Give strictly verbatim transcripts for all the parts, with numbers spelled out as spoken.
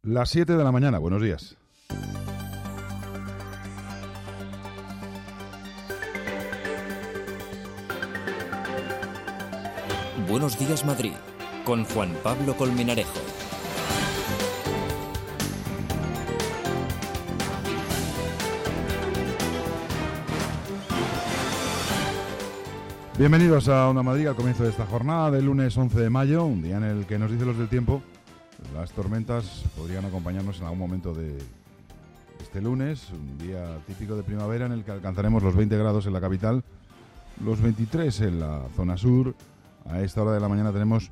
Las siete de la mañana, buenos días. Buenos días, Madrid, con Juan Pablo Colmenarejo. Bienvenidos a Onda Madrid al comienzo de esta jornada del lunes once de mayo, un día en el que nos dicen los del tiempo, las tormentas podrían acompañarnos en algún momento de este lunes, un día típico de primavera en el que alcanzaremos los veinte grados en la capital, los veintitrés en la zona sur. A esta hora de la mañana tenemos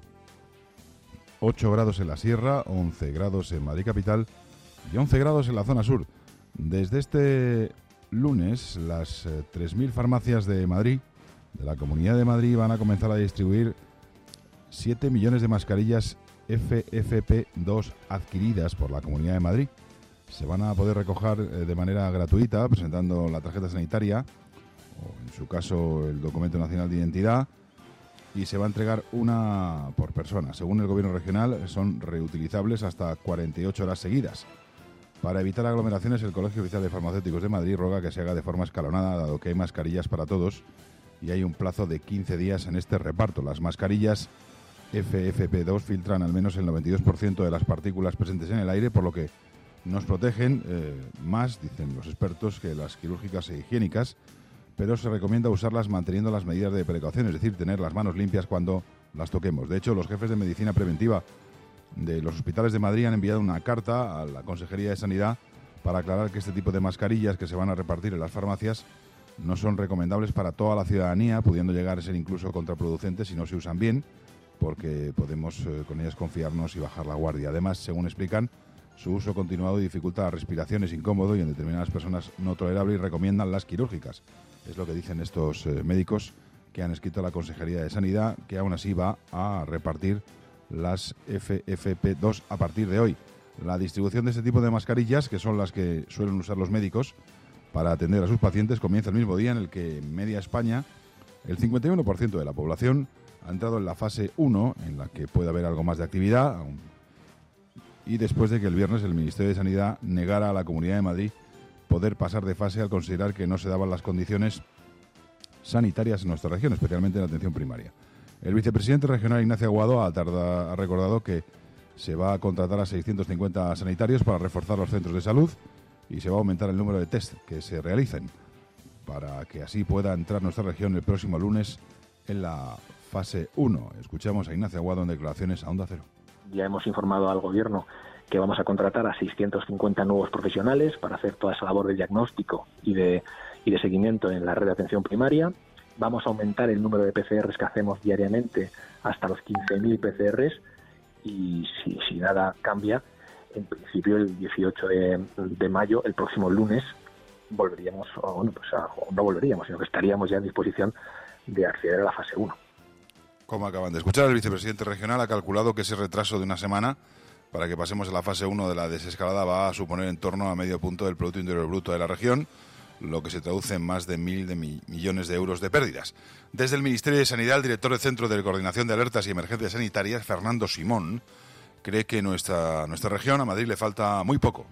ocho grados en la sierra, once grados en Madrid capital y once grados en la zona sur. Desde este lunes, las eh, tres mil farmacias de Madrid, de la Comunidad de Madrid, van a comenzar a distribuir siete millones de mascarillas F F P dos adquiridas por la Comunidad de Madrid. Se van a poder recoger eh, de manera gratuita, presentando la tarjeta sanitaria o, en su caso, el documento nacional de identidad, y se va a entregar una por persona. Según el Gobierno regional, son reutilizables hasta cuarenta y ocho horas seguidas. Para evitar aglomeraciones, el Colegio Oficial de Farmacéuticos de Madrid roga que se haga de forma escalonada, dado que hay mascarillas para todos y hay un plazo de quince días en este reparto. Las mascarillas F F P dos filtran al menos el noventa y dos por ciento de las partículas presentes en el aire, por lo que nos protegen eh, más, dicen los expertos, que las quirúrgicas e higiénicas, pero se recomienda usarlas manteniendo las medidas de precaución, es decir, tener las manos limpias cuando las toquemos. De hecho, los jefes de medicina preventiva de los hospitales de Madrid han enviado una carta a la Consejería de Sanidad para aclarar que este tipo de mascarillas que se van a repartir en las farmacias no son recomendables para toda la ciudadanía, pudiendo llegar a ser incluso contraproducentes si no se usan bien, porque podemos eh, con ellas confiarnos y bajar la guardia. Además, según explican, su uso continuado dificulta la respiración, es incómodo y en determinadas personas no tolerable, y recomiendan las quirúrgicas. Es lo que dicen estos eh, médicos que han escrito a la Consejería de Sanidad, que aún así va a repartir las F F P dos a partir de hoy. La distribución de este tipo de mascarillas, que son las que suelen usar los médicos para atender a sus pacientes, comienza el mismo día en el que en media España el cincuenta y uno por ciento de la población ha entrado en la fase uno, en la que puede haber algo más de actividad, y después de que el viernes el Ministerio de Sanidad negara a la Comunidad de Madrid poder pasar de fase al considerar que no se daban las condiciones sanitarias en nuestra región, especialmente en la atención primaria. El vicepresidente regional Ignacio Aguado ha, tarda, ha recordado que se va a contratar a seiscientos cincuenta sanitarios para reforzar los centros de salud y se va a aumentar el número de test que se realicen para que así pueda entrar nuestra región el próximo lunes en la fase uno. Escuchamos a Ignacio Aguado en declaraciones a Onda Cero. Ya hemos informado al Gobierno que vamos a contratar a seiscientos cincuenta nuevos profesionales para hacer toda esa labor de diagnóstico y de, y de seguimiento en la red de atención primaria. Vamos a aumentar el número de P C Rs que hacemos diariamente hasta los quince mil P C Rs y si, si nada cambia, en principio el dieciocho de mayo, el próximo lunes, volveríamos, o, bueno, pues a, o no volveríamos, sino que estaríamos ya en disposición de acceder a la fase uno. Como acaban de escuchar, el vicepresidente regional ha calculado que ese retraso de una semana para que pasemos a la fase uno de la desescalada va a suponer en torno a medio punto del Producto Interior Bruto de la región, lo que se traduce en más de mil de mi- millones de euros de pérdidas. Desde el Ministerio de Sanidad, el director del Centro de Coordinación de Alertas y Emergencias Sanitarias, Fernando Simón, cree que nuestra, nuestra región, a Madrid, le falta muy poco.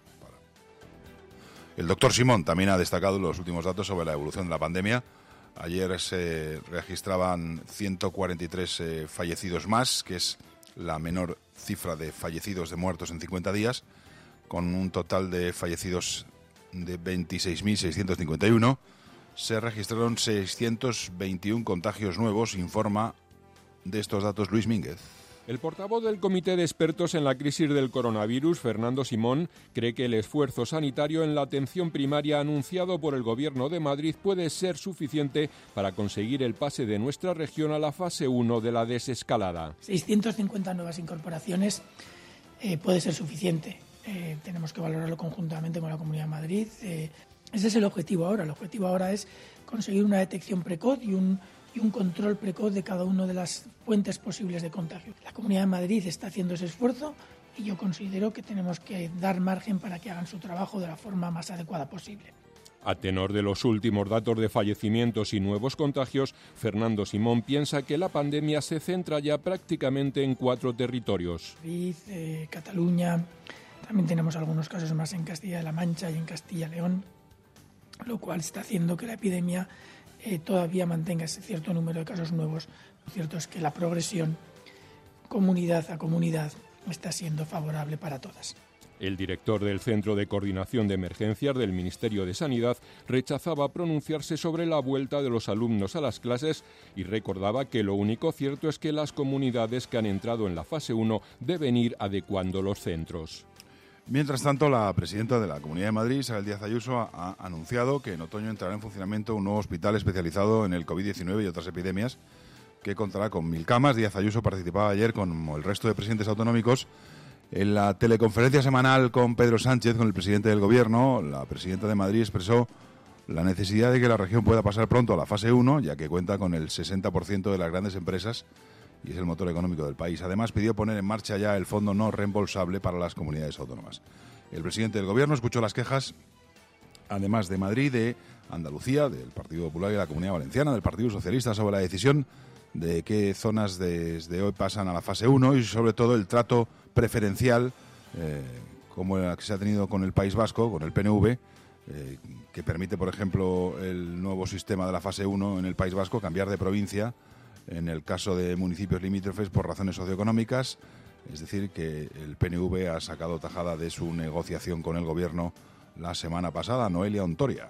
El doctor Simón también ha destacado los últimos datos sobre la evolución de la pandemia. Ayer se registraban ciento cuarenta y tres eh, fallecidos más, que es la menor cifra de fallecidos, de muertos en cincuenta días, con un total de fallecidos de veintiséis mil seiscientos cincuenta y uno. Se registraron seiscientos veintiuno contagios nuevos, informa de estos datos Luis Mínguez. El portavoz del Comité de Expertos en la crisis del coronavirus, Fernando Simón, cree que el esfuerzo sanitario en la atención primaria anunciado por el Gobierno de Madrid puede ser suficiente para conseguir el pase de nuestra región a la fase uno de la desescalada. seiscientas cincuenta nuevas incorporaciones eh, puede ser suficiente. Eh, tenemos que valorarlo conjuntamente con la Comunidad de Madrid. Eh, ese es el objetivo ahora. El objetivo ahora es conseguir una detección precoz y un y un control precoz de cada una de las fuentes posibles de contagio. La Comunidad de Madrid está haciendo ese esfuerzo y yo considero que tenemos que dar margen para que hagan su trabajo de la forma más adecuada posible. A tenor de los últimos datos de fallecimientos y nuevos contagios, Fernando Simón piensa que la pandemia se centra ya prácticamente en cuatro territorios. Madrid, eh, Cataluña, También tenemos algunos casos más en Castilla-La Mancha y en Castilla-León, lo cual está haciendo que la epidemia eh, todavía mantenga ese cierto número de casos nuevos. Lo cierto es que la progresión comunidad a comunidad está siendo favorable para todas. El director del Centro de Coordinación de Emergencias del Ministerio de Sanidad rechazaba pronunciarse sobre la vuelta de los alumnos a las clases y recordaba que lo único cierto es que las comunidades que han entrado en la fase uno deben ir adecuando los centros. Mientras tanto, la presidenta de la Comunidad de Madrid, Isabel Díaz Ayuso, ha anunciado que en otoño entrará en funcionamiento un nuevo hospital especializado en el covid diecinueve y otras epidemias, que contará con mil camas. Díaz Ayuso participaba ayer, como el resto de presidentes autonómicos, en la teleconferencia semanal con Pedro Sánchez, con el presidente del Gobierno. La presidenta de Madrid expresó la necesidad de que la región pueda pasar pronto a la fase uno, ya que cuenta con el sesenta por ciento de las grandes empresas y es el motor económico del país. Además, pidió poner en marcha ya el fondo no reembolsable para las comunidades autónomas. El presidente del Gobierno escuchó las quejas, además de Madrid, de Andalucía, del Partido Popular y la Comunidad Valenciana, del Partido Socialista, sobre la decisión de qué zonas desde hoy pasan a la fase uno y sobre todo el trato preferencial eh, como el que se ha tenido con el País Vasco, con el P N V, eh, que permite, por ejemplo, el nuevo sistema de la fase uno en el País Vasco, cambiar de provincia en el caso de municipios limítrofes por razones socioeconómicas. Es decir, que el P N V ha sacado tajada de su negociación con el Gobierno la semana pasada. Noelia Ontoria.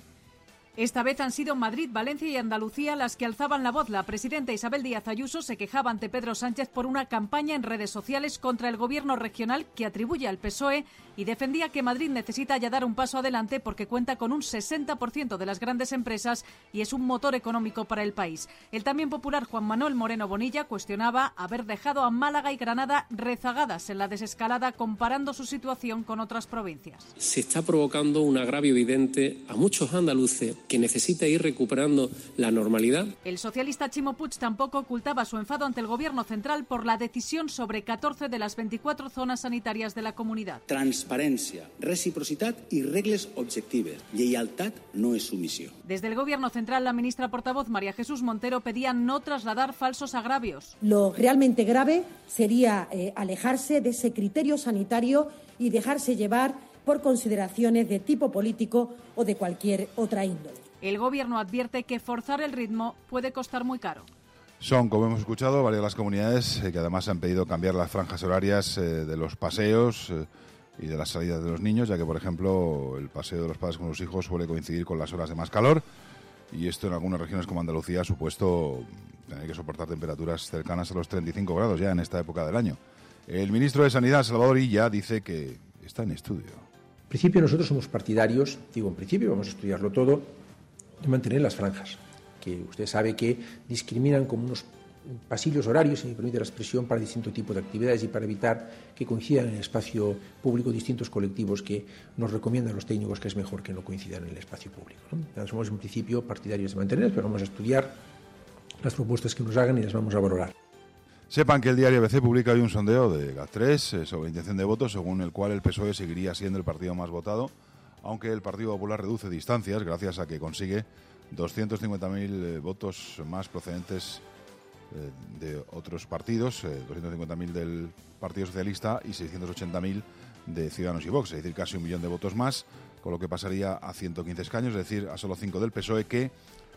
Esta vez han sido Madrid, Valencia y Andalucía las que alzaban la voz. La presidenta Isabel Díaz Ayuso se quejaba ante Pedro Sánchez por una campaña en redes sociales contra el gobierno regional que atribuye al P S O E y defendía que Madrid necesita ya dar un paso adelante porque cuenta con un sesenta por ciento de las grandes empresas y es un motor económico para el país. El también popular Juan Manuel Moreno Bonilla cuestionaba haber dejado a Málaga y Granada rezagadas en la desescalada comparando su situación con otras provincias. Se está provocando un agravio evidente a muchos andaluces que necesita ir recuperando la normalidad. El socialista Chimo Puig tampoco ocultaba su enfado ante el Gobierno central por la decisión sobre catorce de las veinticuatro zonas sanitarias de la comunidad. Transparència, reciprocitat i regles objectives. Lleialtat no és submissió. Desde el Gobierno central, la ministra portavoz María Jesús Montero pedía no trasladar falsos agravios. Lo realmente grave sería eh, alejarse de ese criterio sanitario y dejarse llevar por consideraciones de tipo político o de cualquier otra índole. El Gobierno advierte que forzar el ritmo puede costar muy caro. Son, como hemos escuchado, varias las comunidades eh, que además han pedido cambiar las franjas horarias eh, de los paseos eh, y de las salidas de los niños, ya que, por ejemplo, el paseo de los padres con los hijos suele coincidir con las horas de más calor y esto en algunas regiones como Andalucía ha supuesto tener que soportar temperaturas cercanas a los treinta y cinco grados ya en esta época del año. El ministro de Sanidad, Salvador Illa, dice que está en estudio. En principio nosotros somos partidarios, digo en principio, vamos a estudiarlo todo, de mantener las franjas, que usted sabe que discriminan como unos pasillos horarios, si me permite la expresión, para distintos tipos de actividades y para evitar que coincidan en el espacio público distintos colectivos que nos recomiendan los técnicos que es mejor que no coincidan en el espacio público, ¿no? Somos en principio partidarios de mantenerlas, pero vamos a estudiar las propuestas que nos hagan y las vamos a valorar. Sepan que el diario A B C publica hoy un sondeo de GAT tres eh, sobre intención de voto, según el cual el P S O E seguiría siendo el partido más votado, aunque el Partido Popular reduce distancias gracias a que consigue doscientos cincuenta mil eh, votos más procedentes eh, de otros partidos, eh, doscientos cincuenta mil del Partido Socialista y seiscientos ochenta mil de Ciudadanos y Vox, es decir, casi un millón de votos más, con lo que pasaría a ciento quince escaños, es decir, a solo cinco del P S O E, que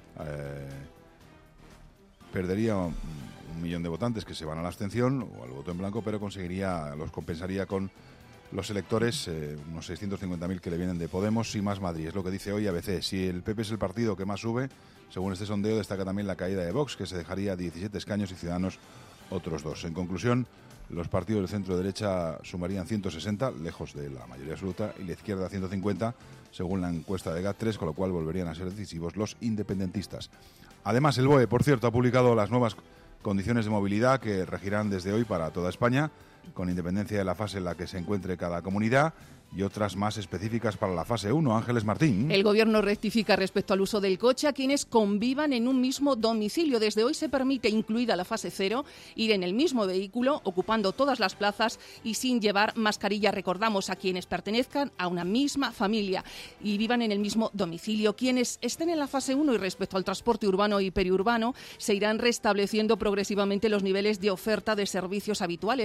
eh, perdería un, un millón de votantes que se van a la abstención o al voto en blanco, pero conseguiría, los compensaría con los electores, eh, unos seiscientos cincuenta mil que le vienen de Podemos y Más Madrid. Es lo que dice hoy A B C. Si el P P es el partido que más sube, según este sondeo, destaca también la caída de Vox, que se dejaría diecisiete escaños y Ciudadanos otros dos. En conclusión, los partidos del centro-derecha sumarían ciento sesenta, lejos de la mayoría absoluta, y la izquierda ciento cincuenta, según la encuesta de GAT tres, con lo cual volverían a ser decisivos los independentistas. Además, el B O E, por cierto, ha publicado las nuevas condiciones de movilidad que regirán desde hoy para toda España, con independencia de la fase en la que se encuentre cada comunidad, y otras más específicas para la fase uno. Ángeles Martín. El Gobierno rectifica respecto al uso del coche a quienes convivan en un mismo domicilio. Desde hoy se permite, incluida la fase cero, ir en el mismo vehículo, ocupando todas las plazas y sin llevar mascarilla. Recordamos, a quienes pertenezcan a una misma familia y vivan en el mismo domicilio. Quienes estén en la fase uno y respecto al transporte urbano y periurbano, se irán restableciendo progresivamente los niveles de oferta de servicios habituales. También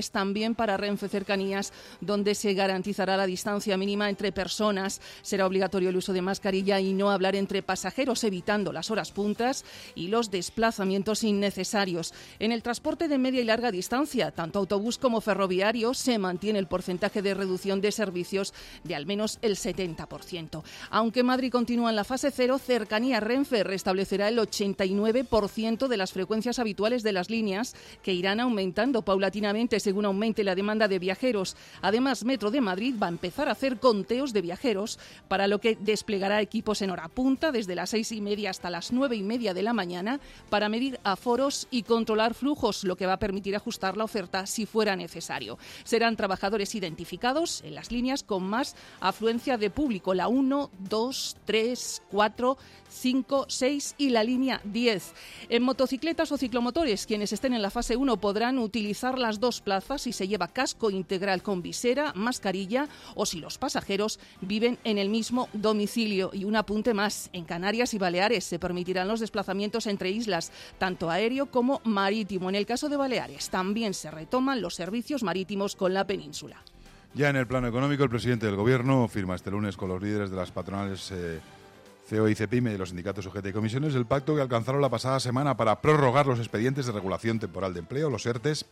también para Renfe Cercanías, donde se garantizará la distancia mínima entre personas. Será obligatorio el uso de mascarilla y no hablar entre pasajeros, evitando las horas puntas y los desplazamientos innecesarios. En el transporte de media y larga distancia, tanto autobús como ferroviario, se mantiene el porcentaje de reducción de servicios de al menos el setenta por ciento. Aunque Madrid continúa en la fase cero, Cercanías Renfe restablecerá el ochenta y nueve por ciento de las frecuencias habituales de las líneas, que irán aumentando paulatinamente según aumente la demanda de viajeros. Además, Metro de Madrid va a empezar a hacer conteos de viajeros, para lo que desplegará equipos en hora punta desde las seis y media hasta las nueve y media de la mañana para medir aforos y controlar flujos, lo que va a permitir ajustar la oferta si fuera necesario. Serán trabajadores identificados en las líneas con más afluencia de público, la uno, dos, tres, cuatro, cinco, seis y la línea diez. En motocicletas o ciclomotores, quienes estén en la fase uno podrán utilizar las dos plazas si se lleva casco integral con visera, mascarilla o si los pasajeros viven en el mismo domicilio. Y un apunte más, en Canarias y Baleares se permitirán los desplazamientos entre islas, tanto aéreo como marítimo. En el caso de Baleares también se retoman los servicios marítimos con la península. Ya en el plano económico, el presidente del Gobierno firma este lunes con los líderes de las patronales eh, C E O y CEPIME y los sindicatos U G T y comisiones el pacto que alcanzaron la pasada semana para prorrogar los expedientes de regulación temporal de empleo, los ERTES,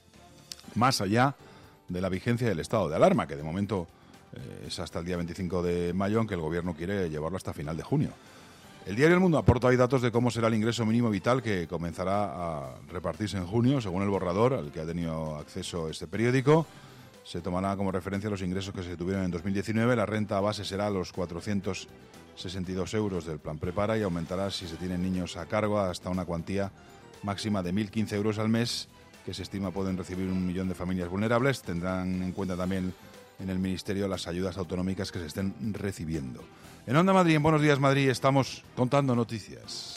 más allá de la vigencia del estado de alarma, que de momento eh, es hasta el día veinticinco de mayo, aunque el Gobierno quiere llevarlo hasta final de junio. El diario El Mundo aporta hoy datos de cómo será el ingreso mínimo vital, que comenzará a repartirse en junio, según el borrador al que ha tenido acceso este periódico. Se tomará como referencia los ingresos que se tuvieron en dos mil diecinueve. La renta base será los cuatrocientos sesenta y dos euros del plan Prepara y aumentará si se tienen niños a cargo hasta una cuantía máxima de mil quince euros al mes, que se estima pueden recibir un millón de familias vulnerables. Tendrán en cuenta también en el Ministerio las ayudas autonómicas que se estén recibiendo. En Onda Madrid, en Buenos Días Madrid, estamos contando noticias.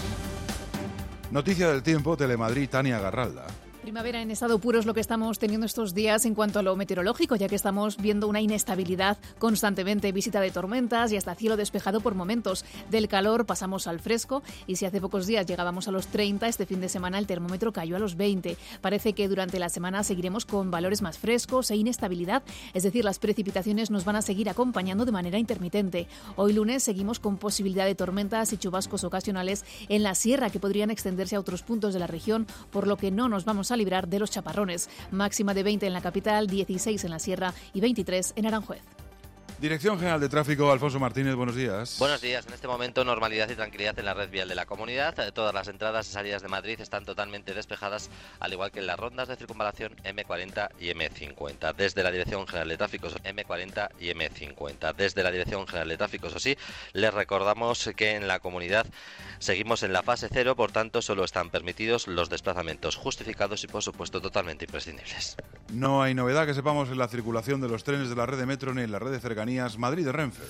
Noticia del tiempo, Telemadrid, Tania Garralda. Primavera en estado puro es lo que estamos teniendo estos días en cuanto a lo meteorológico, ya que estamos viendo una inestabilidad constantemente, visita de tormentas y hasta cielo despejado por momentos. Del calor pasamos al fresco y si hace pocos días llegábamos a los treinta, este fin de semana el termómetro cayó a los veinte. Parece que durante la semana seguiremos con valores más frescos e inestabilidad, es decir, las precipitaciones nos van a seguir acompañando de manera intermitente. Hoy lunes seguimos con posibilidad de tormentas y chubascos ocasionales en la sierra que podrían extenderse a otros puntos de la región, por lo que no nos vamos a librar de los chaparrones. Máxima de veinte en la capital, dieciséis en la sierra y veintitrés en Aranjuez. Dirección General de Tráfico, Alfonso Martínez, buenos días. Buenos días. En este momento, normalidad y tranquilidad en la red vial de la comunidad. Todas las entradas y salidas de Madrid están totalmente despejadas, al igual que en las rondas de circunvalación eme cuarenta y eme cincuenta. Desde la Dirección General de Tráfico, eme cuarenta y eme cincuenta. Desde la Dirección General de Tráfico, eso sí, les recordamos que en la comunidad seguimos en la fase cero, por tanto, solo están permitidos los desplazamientos justificados y, por supuesto, totalmente imprescindibles. No hay novedad que sepamos en la circulación de los trenes de la red de metro ni en la red de cercanías Madrid de Renfe.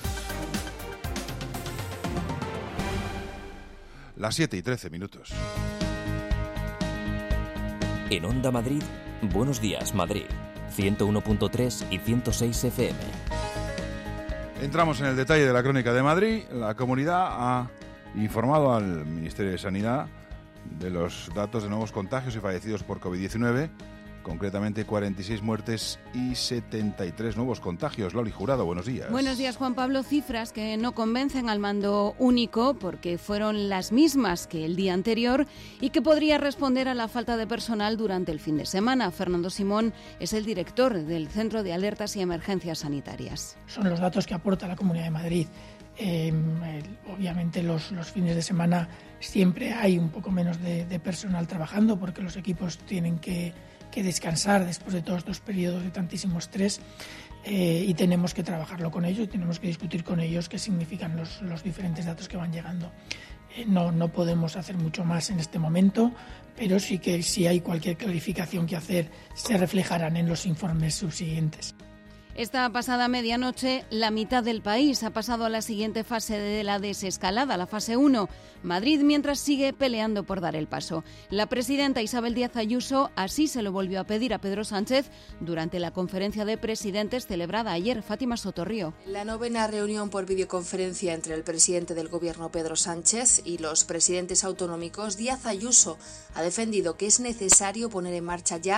Las siete y trece minutos. En Onda Madrid, Buenos Días Madrid, ciento uno punto tres y ciento seis efe eme. Entramos en el detalle de la crónica de Madrid. La comunidad ha informado al Ministerio de Sanidad de los datos de nuevos contagios y fallecidos por covid diecinueve. Concretamente cuarenta y seis muertes y setenta y tres nuevos contagios. Loli Jurado, buenos días. Buenos días, Juan Pablo. Cifras que no convencen al mando único porque fueron las mismas que el día anterior y que podría responder a la falta de personal durante el fin de semana. Fernando Simón es el director del Centro de Alertas y Emergencias Sanitarias. Son los datos que aporta la Comunidad de Madrid. Eh, el, obviamente los, los fines de semana siempre hay un poco menos de, de personal trabajando porque los equipos tienen que que descansar después de todos estos periodos de tantísimo estrés eh, y tenemos que trabajarlo con ellos y tenemos que discutir con ellos qué significan los, los diferentes datos que van llegando. Eh, no, no podemos hacer mucho más en este momento, pero sí que si hay cualquier clarificación que hacer se reflejarán en los informes subsiguientes. Esta pasada medianoche, la mitad del país ha pasado a la siguiente fase de la desescalada, la fase uno. Madrid, mientras, sigue peleando por dar el paso. La presidenta Isabel Díaz Ayuso así se lo volvió a pedir a Pedro Sánchez durante la conferencia de presidentes celebrada ayer. Fátima Sotorrío. La novena reunión por videoconferencia entre el presidente del Gobierno, Pedro Sánchez, y los presidentes autonómicos, Díaz Ayuso ha defendido que es necesario poner en marcha ya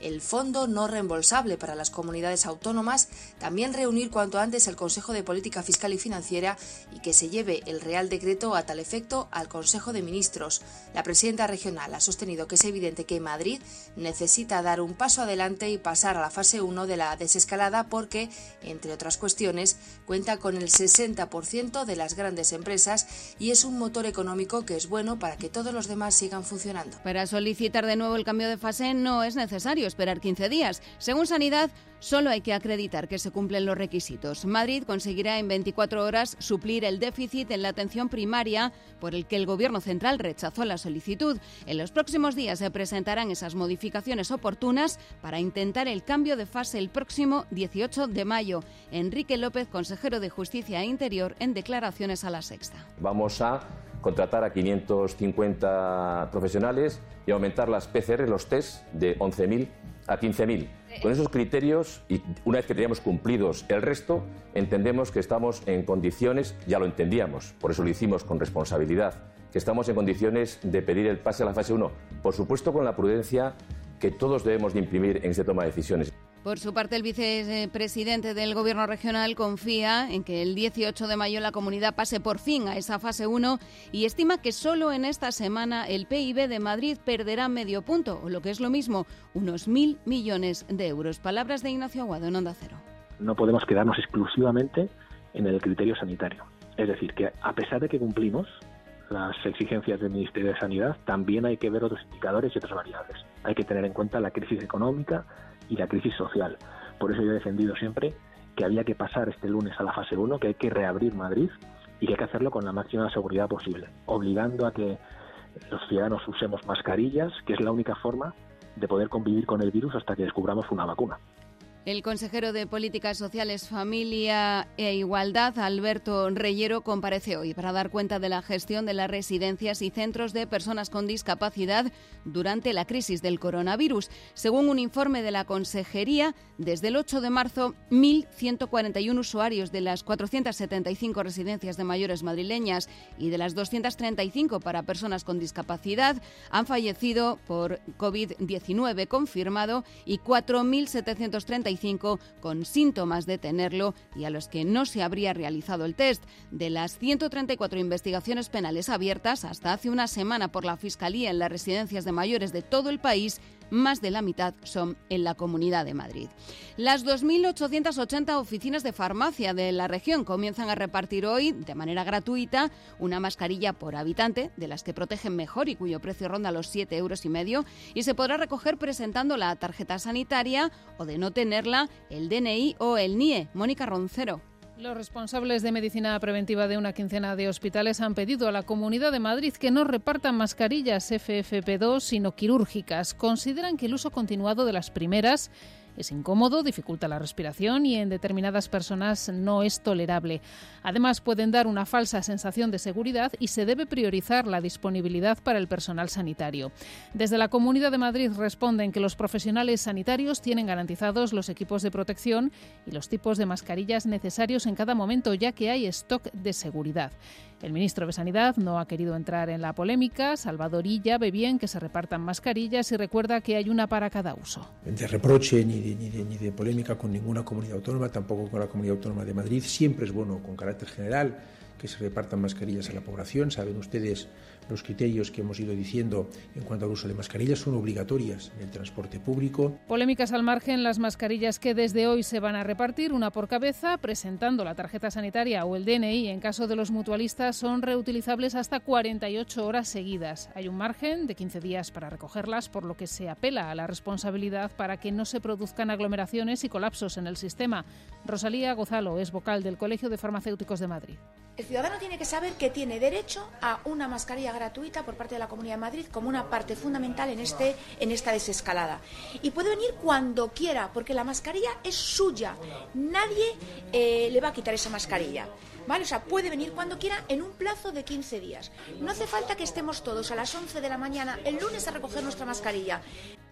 el fondo no reembolsable para las comunidades autónomas, también reunir cuanto antes el Consejo de Política Fiscal y Financiera y que se lleve el Real Decreto a tal efecto al Consejo de Ministros. La presidenta regional ha sostenido que es evidente que Madrid necesita dar un paso adelante y pasar a la fase uno de la desescalada porque, entre otras cuestiones, cuenta con el sesenta por ciento de las grandes empresas y es un motor económico que es bueno para que todos los demás sigan funcionando. Para solicitar de nuevo el cambio de fase no es necesario esperar quince días. Según Sanidad, solo hay que acreditar que se cumplen los requisitos. Madrid conseguirá en veinticuatro horas suplir el déficit en la atención primaria por el que el Gobierno central rechazó la solicitud. En los próximos días se presentarán esas modificaciones oportunas para intentar el cambio de fase el próximo dieciocho de mayo. Enrique López, consejero de Justicia e Interior, en declaraciones a La Sexta. Vamos a contratar a quinientos cincuenta profesionales y aumentar las P C R, los test, de once mil a quince mil. Con esos criterios, y una vez que teníamos cumplidos el resto, entendemos que estamos en condiciones, ya lo entendíamos, por eso lo hicimos con responsabilidad, que estamos en condiciones de pedir el pase a la fase uno, por supuesto con la prudencia que todos debemos de imprimir en esta toma de decisiones. Por su parte, el vicepresidente del Gobierno regional confía en que el dieciocho de mayo la comunidad pase por fin a esa fase uno y estima que solo en esta semana el P I B de Madrid perderá medio punto, o lo que es lo mismo, unos mil millones de euros. Palabras de Ignacio Aguado en Onda Cero. No podemos quedarnos exclusivamente en el criterio sanitario. Es decir, que a pesar de que cumplimos las exigencias del Ministerio de Sanidad, también hay que ver otros indicadores y otras variables. Hay que tener en cuenta la crisis económica y la crisis social. Por eso yo he defendido siempre que había que pasar este lunes a la fase uno, que hay que reabrir Madrid y que hay que hacerlo con la máxima seguridad posible, obligando a que los ciudadanos usemos mascarillas, que es la única forma de poder convivir con el virus hasta que descubramos una vacuna. El consejero de Políticas Sociales, Familia e Igualdad, Alberto Reyero, comparece hoy para dar cuenta de la gestión de las residencias y centros de personas con discapacidad durante la crisis del coronavirus. Según un informe de la Consejería, desde el ocho de marzo, mil ciento cuarenta y uno usuarios de las cuatrocientas setenta y cinco residencias de mayores madrileñas y de las doscientas treinta y cinco para personas con discapacidad han fallecido por covid diecinueve confirmado y cuatro mil setecientos treinta y cinco con síntomas de tenerlo y a los que no se habría realizado el test. De las ciento treinta y cuatro investigaciones penales abiertas hasta hace una semana por la Fiscalía en las residencias de mayores de todo el país, más de la mitad son en la Comunidad de Madrid. Las dos mil ochocientas ochenta oficinas de farmacia de la región comienzan a repartir hoy, de manera gratuita, una mascarilla por habitante, de las que protegen mejor y cuyo precio ronda los siete euros y medio, y se podrá recoger presentando la tarjeta sanitaria o, de no tenerla, el D N I o el N I E. Mónica Roncero. Los responsables de medicina preventiva de una quincena de hospitales han pedido a la Comunidad de Madrid que no repartan mascarillas F F P dos, sino quirúrgicas. Consideran que el uso continuado de las primeras es incómodo, dificulta la respiración y en determinadas personas no es tolerable. Además, pueden dar una falsa sensación de seguridad y se debe priorizar la disponibilidad para el personal sanitario. Desde la Comunidad de Madrid responden que los profesionales sanitarios tienen garantizados los equipos de protección y los tipos de mascarillas necesarios en cada momento, ya que hay stock de seguridad. El ministro de Sanidad no ha querido entrar en la polémica. Salvador Illa ve bien que se repartan mascarillas y recuerda que hay una para cada uso. De reproche ni de, ni, de, ni de polémica con ninguna comunidad autónoma, tampoco con la Comunidad Autónoma de Madrid. Siempre es bueno, con carácter general, que se repartan mascarillas a la población. Saben ustedes los criterios que hemos ido diciendo en cuanto al uso de mascarillas son obligatorias en el transporte público. Polémicas al margen, las mascarillas que desde hoy se van a repartir, una por cabeza, presentando la tarjeta sanitaria o el D N I en caso de los mutualistas, son reutilizables hasta cuarenta y ocho horas seguidas. Hay un margen de quince días para recogerlas, por lo que se apela a la responsabilidad para que no se produzcan aglomeraciones y colapsos en el sistema. Rosalía Gozalo es vocal del Colegio de Farmacéuticos de Madrid. El ciudadano tiene que saber que tiene derecho a una mascarilla gratuita por parte de la Comunidad de Madrid como una parte fundamental en, este, en esta desescalada. Y puede venir cuando quiera, porque la mascarilla es suya. Nadie eh, le va a quitar esa mascarilla. ¿Vale? O sea, puede venir cuando quiera en un plazo de quince días. No hace falta que estemos todos a las once de la mañana el lunes a recoger nuestra mascarilla.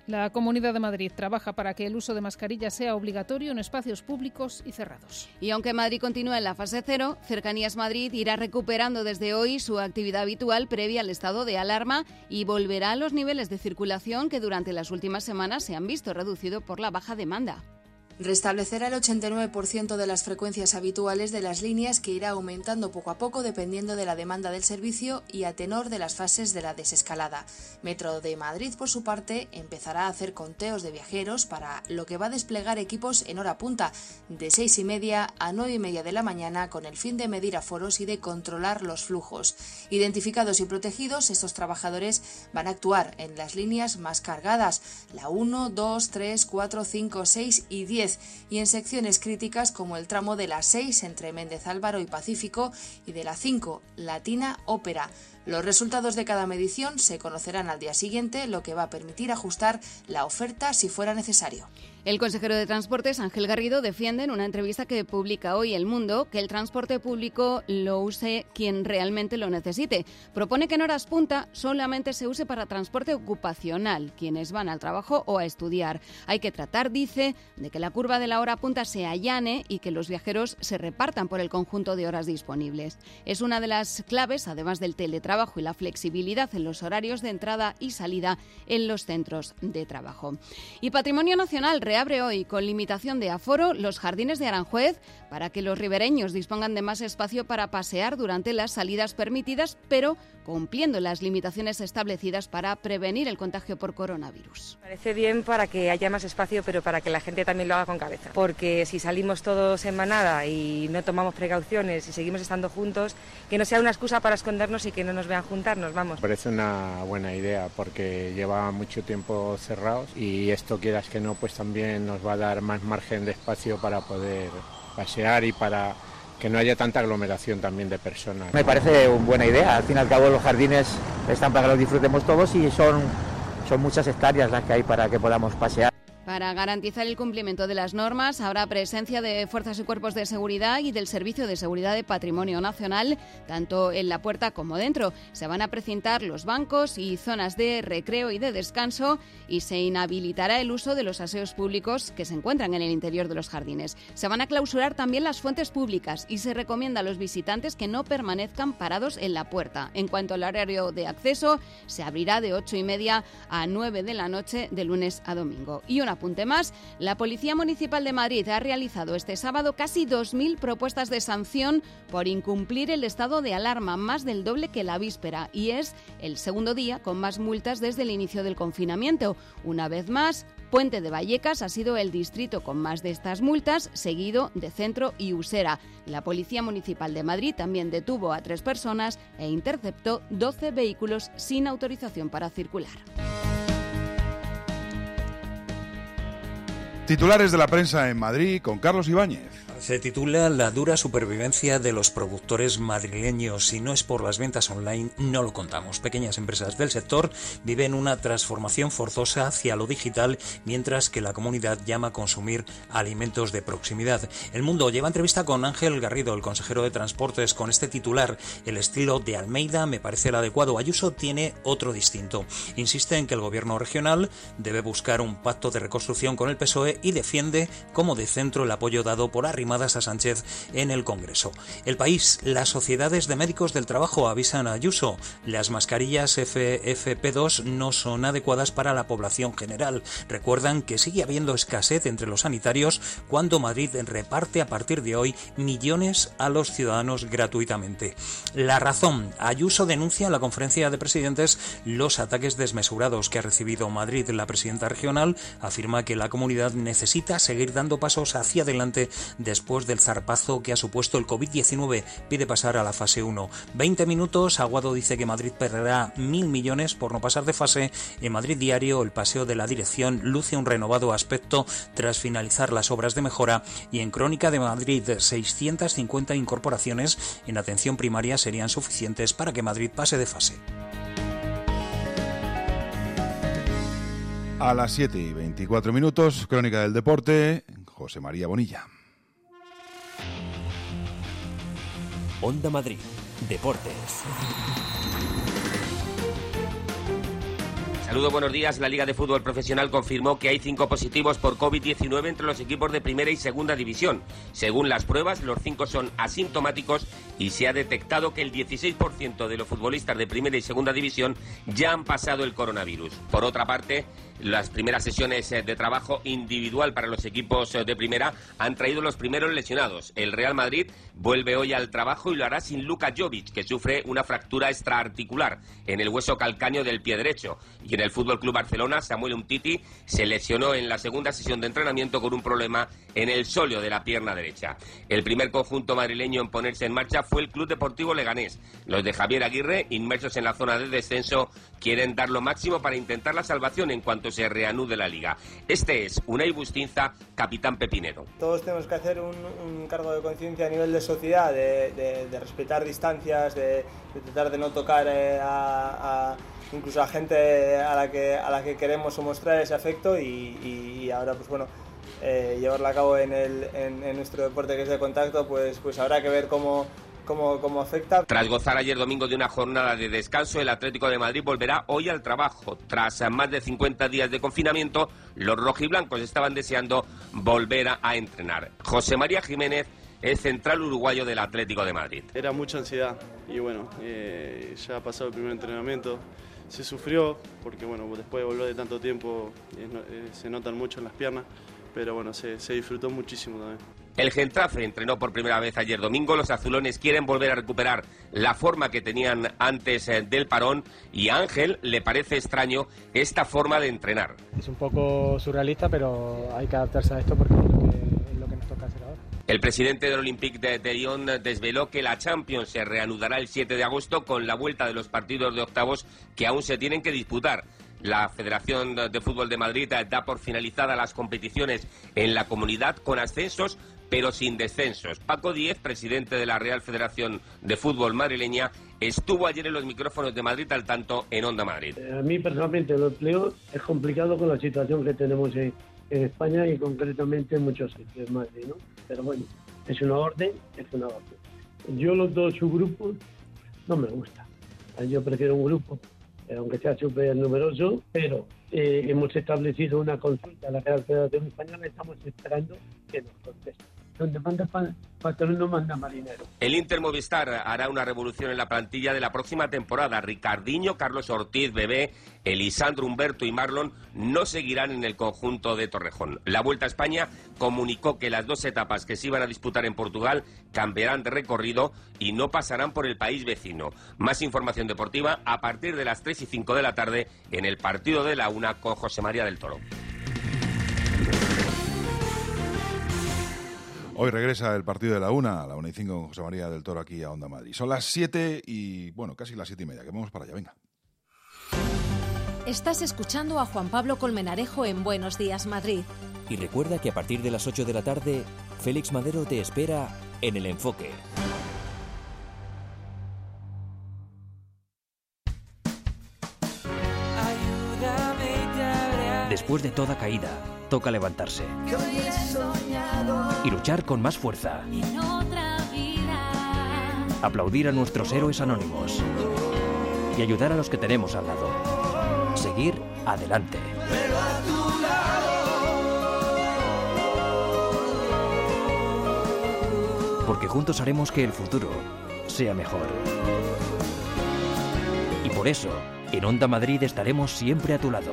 La Comunidad de Madrid trabaja para que el uso de mascarilla sea obligatorio en espacios públicos y cerrados. Y aunque Madrid continúa en la fase cero, Cercanías Madrid irá recuperando desde hoy su actividad habitual previa al estado de alarma y volverá a los niveles de circulación que durante las últimas semanas se han visto reducidos por la baja demanda. Restablecerá el ochenta y nueve por ciento de las frecuencias habituales de las líneas, que irá aumentando poco a poco dependiendo de la demanda del servicio y a tenor de las fases de la desescalada. Metro de Madrid, por su parte, empezará a hacer conteos de viajeros, para lo que va a desplegar equipos en hora punta, de seis y media a nueve y media de la mañana, con el fin de medir aforos y de controlar los flujos. Identificados y protegidos, estos trabajadores van a actuar en las líneas más cargadas, la uno, dos, tres, cuatro, cinco, seis y diez, y en secciones críticas como el tramo de la seis entre Méndez Álvaro y Pacífico y de la cinco, Latina Ópera. Los resultados de cada medición se conocerán al día siguiente, lo que va a permitir ajustar la oferta si fuera necesario. El consejero de Transportes, Ángel Garrido, defiende en una entrevista que publica hoy El Mundo que el transporte público lo use quien realmente lo necesite. Propone que en horas punta solamente se use para transporte ocupacional, quienes van al trabajo o a estudiar. Hay que tratar, dice, de que la curva de la hora punta se allane y que los viajeros se repartan por el conjunto de horas disponibles. Es una de las claves, además del teletrabajo y la flexibilidad en los horarios de entrada y salida en los centros de trabajo. Y Patrimonio Nacional reabre hoy con limitación de aforo los jardines de Aranjuez para que los ribereños dispongan de más espacio para pasear durante las salidas permitidas, pero cumpliendo las limitaciones establecidas para prevenir el contagio por coronavirus. Parece bien para que haya más espacio, pero para que la gente también lo haga con cabeza, porque si salimos todos en manada y no tomamos precauciones y seguimos estando juntos, que no sea una excusa para escondernos y que no nos vean juntarnos, vamos. Parece una buena idea porque lleva mucho tiempo cerrados y esto, quieras que no, pues también nos va a dar más margen de espacio para poder pasear y para que no haya tanta aglomeración también de personas. Me parece una buena idea, al fin y al cabo los jardines están para que los disfrutemos todos y son, son muchas hectáreas las que hay para que podamos pasear. Para garantizar el cumplimiento de las normas, habrá presencia de fuerzas y cuerpos de seguridad y del Servicio de Seguridad de Patrimonio Nacional, tanto en la puerta como dentro. Se van a precintar los bancos y zonas de recreo y de descanso y se inhabilitará el uso de los aseos públicos que se encuentran en el interior de los jardines. Se van a clausurar también las fuentes públicas y se recomienda a los visitantes que no permanezcan parados en la puerta. En cuanto al horario de acceso, se abrirá de ocho y media a nueve de la noche de lunes a domingo. Y una apunte más, la Policía Municipal de Madrid ha realizado este sábado casi dos mil propuestas de sanción por incumplir el estado de alarma, más del doble que la víspera, y es el segundo día con más multas desde el inicio del confinamiento. Una vez más, Puente de Vallecas ha sido el distrito con más de estas multas, seguido de Centro y Usera. La Policía Municipal de Madrid también detuvo a tres personas e interceptó doce vehículos sin autorización para circular. Titulares de la prensa en Madrid con Carlos Ibáñez. Se titula La dura supervivencia de los productores madrileños. Si no es por las ventas online, no lo contamos. Pequeñas empresas del sector viven una transformación forzosa hacia lo digital, mientras que la comunidad llama a consumir alimentos de proximidad. El Mundo lleva entrevista con Ángel Garrido, el consejero de Transportes, con este titular: el estilo de Almeida me parece el adecuado. Ayuso tiene otro distinto. Insiste en que el gobierno regional debe buscar un pacto de reconstrucción con el P S O E y defiende como de centro el apoyo dado por Arrimadas a Sánchez en el Congreso. El País, las sociedades de médicos del trabajo avisan a Ayuso: las mascarillas F F P dos no son adecuadas para la población general. Recuerdan que sigue habiendo escasez entre los sanitarios cuando Madrid reparte a partir de hoy millones a los ciudadanos gratuitamente. La Razón, Ayuso denuncia en la conferencia de presidentes los ataques desmesurados que ha recibido Madrid. La presidenta regional afirma que la comunidad necesita seguir dando pasos hacia adelante después después del zarpazo que ha supuesto el COVID diecinueve. Pide pasar a la fase uno. veinte minutos, Aguado dice que Madrid perderá mil millones por no pasar de fase. En Madrid Diario, el paseo de la dirección luce un renovado aspecto tras finalizar las obras de mejora. Y en Crónica de Madrid, seiscientas cincuenta incorporaciones en atención primaria serían suficientes para que Madrid pase de fase. A las siete y veinticuatro minutos, Crónica del Deporte, José María Bonilla. Onda Madrid, Deportes. Saludos, buenos días. La Liga de Fútbol Profesional confirmó que hay cinco positivos por COVID diecinueve entre los equipos de primera y segunda división. Según las pruebas, los cinco son asintomáticos y se ha detectado que el dieciséis por ciento de los futbolistas de primera y segunda división ya han pasado el coronavirus. Por otra parte, las primeras sesiones de trabajo individual para los equipos de primera han traído los primeros lesionados. El Real Madrid vuelve hoy al trabajo y lo hará sin Luka Jovic, que sufre una fractura extraarticular en el hueso calcáneo del pie derecho. Y en el Fútbol Club Barcelona, Samuel Umtiti se lesionó en la segunda sesión de entrenamiento con un problema en el sóleo de la pierna derecha. El primer conjunto madrileño en ponerse en marcha fue el Club Deportivo Leganés. Los de Javier Aguirre, inmersos en la zona de descenso, quieren dar lo máximo para intentar la salvación en cuanto se reanude la liga. Este es Unai Bustinza, capitán pepinero. Todos tenemos que hacer un, un cargo de conciencia a nivel de sociedad, de, de, de respetar distancias, de, de tratar de no tocar eh, a, a incluso a gente a la que a la que queremos o mostrar ese afecto y, y, y ahora pues bueno eh, llevarla a cabo en, el, en, en nuestro deporte que es de contacto, pues pues habrá que ver cómo Cómo, cómo afecta. Tras gozar ayer domingo de una jornada de descanso, el Atlético de Madrid volverá hoy al trabajo. Tras más de cincuenta días de confinamiento, los rojiblancos estaban deseando volver a, a entrenar. José María Jiménez es central uruguayo del Atlético de Madrid. Era mucha ansiedad y bueno, eh, ya ha pasado el primer entrenamiento. Se sufrió porque bueno, después de volver de tanto tiempo eh, eh, se notan mucho en las piernas, pero bueno, se, se disfrutó muchísimo también. El Getafe entrenó por primera vez ayer domingo. Los azulones quieren volver a recuperar la forma que tenían antes del parón y a Ángel le parece extraño esta forma de entrenar. Es un poco surrealista, pero hay que adaptarse a esto porque es lo que, es lo que nos toca hacer ahora. El presidente del Olympique de, de Lyon desveló que la Champions se reanudará el siete de agosto con la vuelta de los partidos de octavos que aún se tienen que disputar. La Federación de Fútbol de Madrid da por finalizadas las competiciones en la comunidad con ascensos pero sin descensos. Paco Díez, presidente de la Real Federación de Fútbol madrileña, estuvo ayer en los micrófonos de Madrid al tanto en Onda Madrid. A mí personalmente lo empleo es complicado con la situación que tenemos en, en España y concretamente en muchos sitios de Madrid, ¿no? Pero bueno, es una orden, es una orden. Yo los dos subgrupos no me gustan. Yo prefiero un grupo, aunque sea súper numeroso, pero eh, hemos establecido una consulta a la Real Federación Española y estamos esperando que nos conteste. Donde manda patrón no manda marinero. El Inter Movistar hará una revolución en la plantilla de la próxima temporada. Ricardinho, Carlos Ortiz, Bebé, Elisandro, Humberto y Marlon no seguirán en el conjunto de Torrejón. La Vuelta a España comunicó que las dos etapas que se iban a disputar en Portugal cambiarán de recorrido y no pasarán por el país vecino. Más información deportiva a partir de las tres y cinco de la tarde en el partido de la una con José María del Toro. Hoy regresa el partido de la una, a la una y cinco con José María del Toro aquí a Onda Madrid. Son las siete y, bueno, casi las siete y media, que vamos para allá, venga. Estás escuchando a Juan Pablo Colmenarejo en Buenos Días, Madrid. Y recuerda que a partir de las ocho de la tarde, Félix Madero te espera en El Enfoque. Después de toda caída, toca levantarse y luchar con más fuerza. Aplaudir a nuestros héroes anónimos y ayudar a los que tenemos al lado. Seguir adelante. Porque juntos haremos que el futuro sea mejor. Y por eso, en Onda Madrid estaremos siempre a tu lado.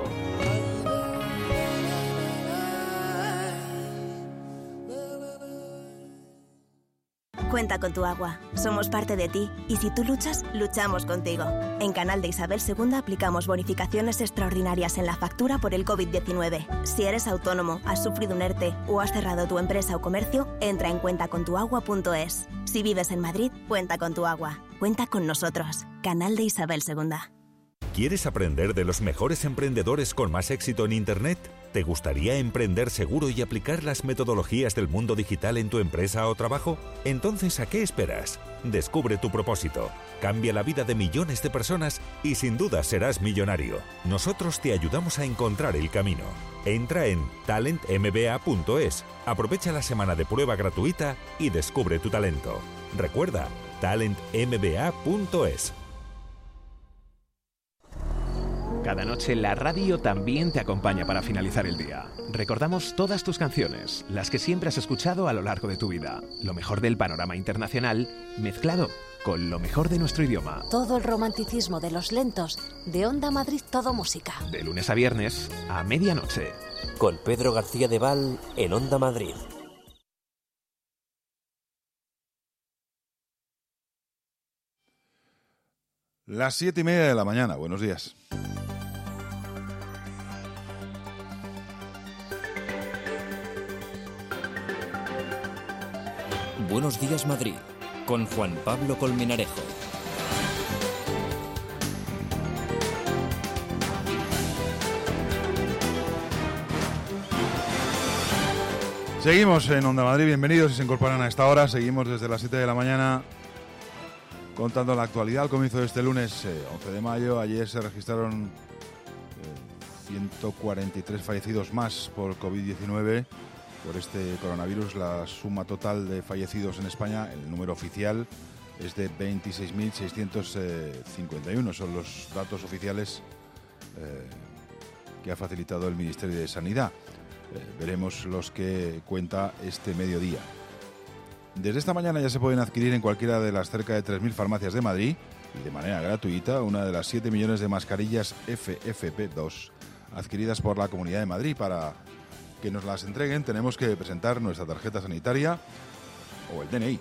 Cuenta con tu agua. Somos parte de ti y si tú luchas, luchamos contigo. En Canal de Isabel segunda aplicamos bonificaciones extraordinarias en la factura por el COVID diecinueve. Si eres autónomo, has sufrido un ERTE o has cerrado tu empresa o comercio, entra en cuenta con tu agua punto es. Si vives en Madrid, cuenta con tu agua. Cuenta con nosotros. Canal de Isabel segunda. ¿Quieres aprender de los mejores emprendedores con más éxito en Internet? ¿Te gustaría emprender seguro y aplicar las metodologías del mundo digital en tu empresa o trabajo? Entonces, ¿a qué esperas? Descubre tu propósito, cambia la vida de millones de personas y sin duda serás millonario. Nosotros te ayudamos a encontrar el camino. Entra en talent m b a punto es, aprovecha la semana de prueba gratuita y descubre tu talento. Recuerda, talent m b a punto es. Cada noche la radio también te acompaña para finalizar el día. Recordamos todas tus canciones, las que siempre has escuchado a lo largo de tu vida. Lo mejor del panorama internacional, mezclado con lo mejor de nuestro idioma. Todo el romanticismo de los lentos, de Onda Madrid Todo Música. De lunes a viernes, a medianoche. Con Pedro García de Val, en Onda Madrid. Las siete y media de la mañana. Buenos días. Buenos días, Madrid, con Juan Pablo Colmenarejo. Seguimos en Onda Madrid, bienvenidos si se incorporan a esta hora. Seguimos desde las siete de la mañana contando la actualidad. Al comienzo de este lunes, eh, once de mayo, ayer se registraron eh, ciento cuarenta y tres fallecidos más por covid diecinueve. Por este coronavirus, la suma total de fallecidos en España, el número oficial, es de veintiséis mil seiscientos cincuenta y uno. Son los datos oficiales eh, que ha facilitado el Ministerio de Sanidad. Eh, veremos los que cuenta este mediodía. Desde esta mañana ya se pueden adquirir en cualquiera de las cerca de tres mil farmacias de Madrid y de manera gratuita una de las siete millones de mascarillas F F P dos adquiridas por la Comunidad de Madrid. Para que nos las entreguen tenemos que presentar nuestra tarjeta sanitaria o el D N I. Eh,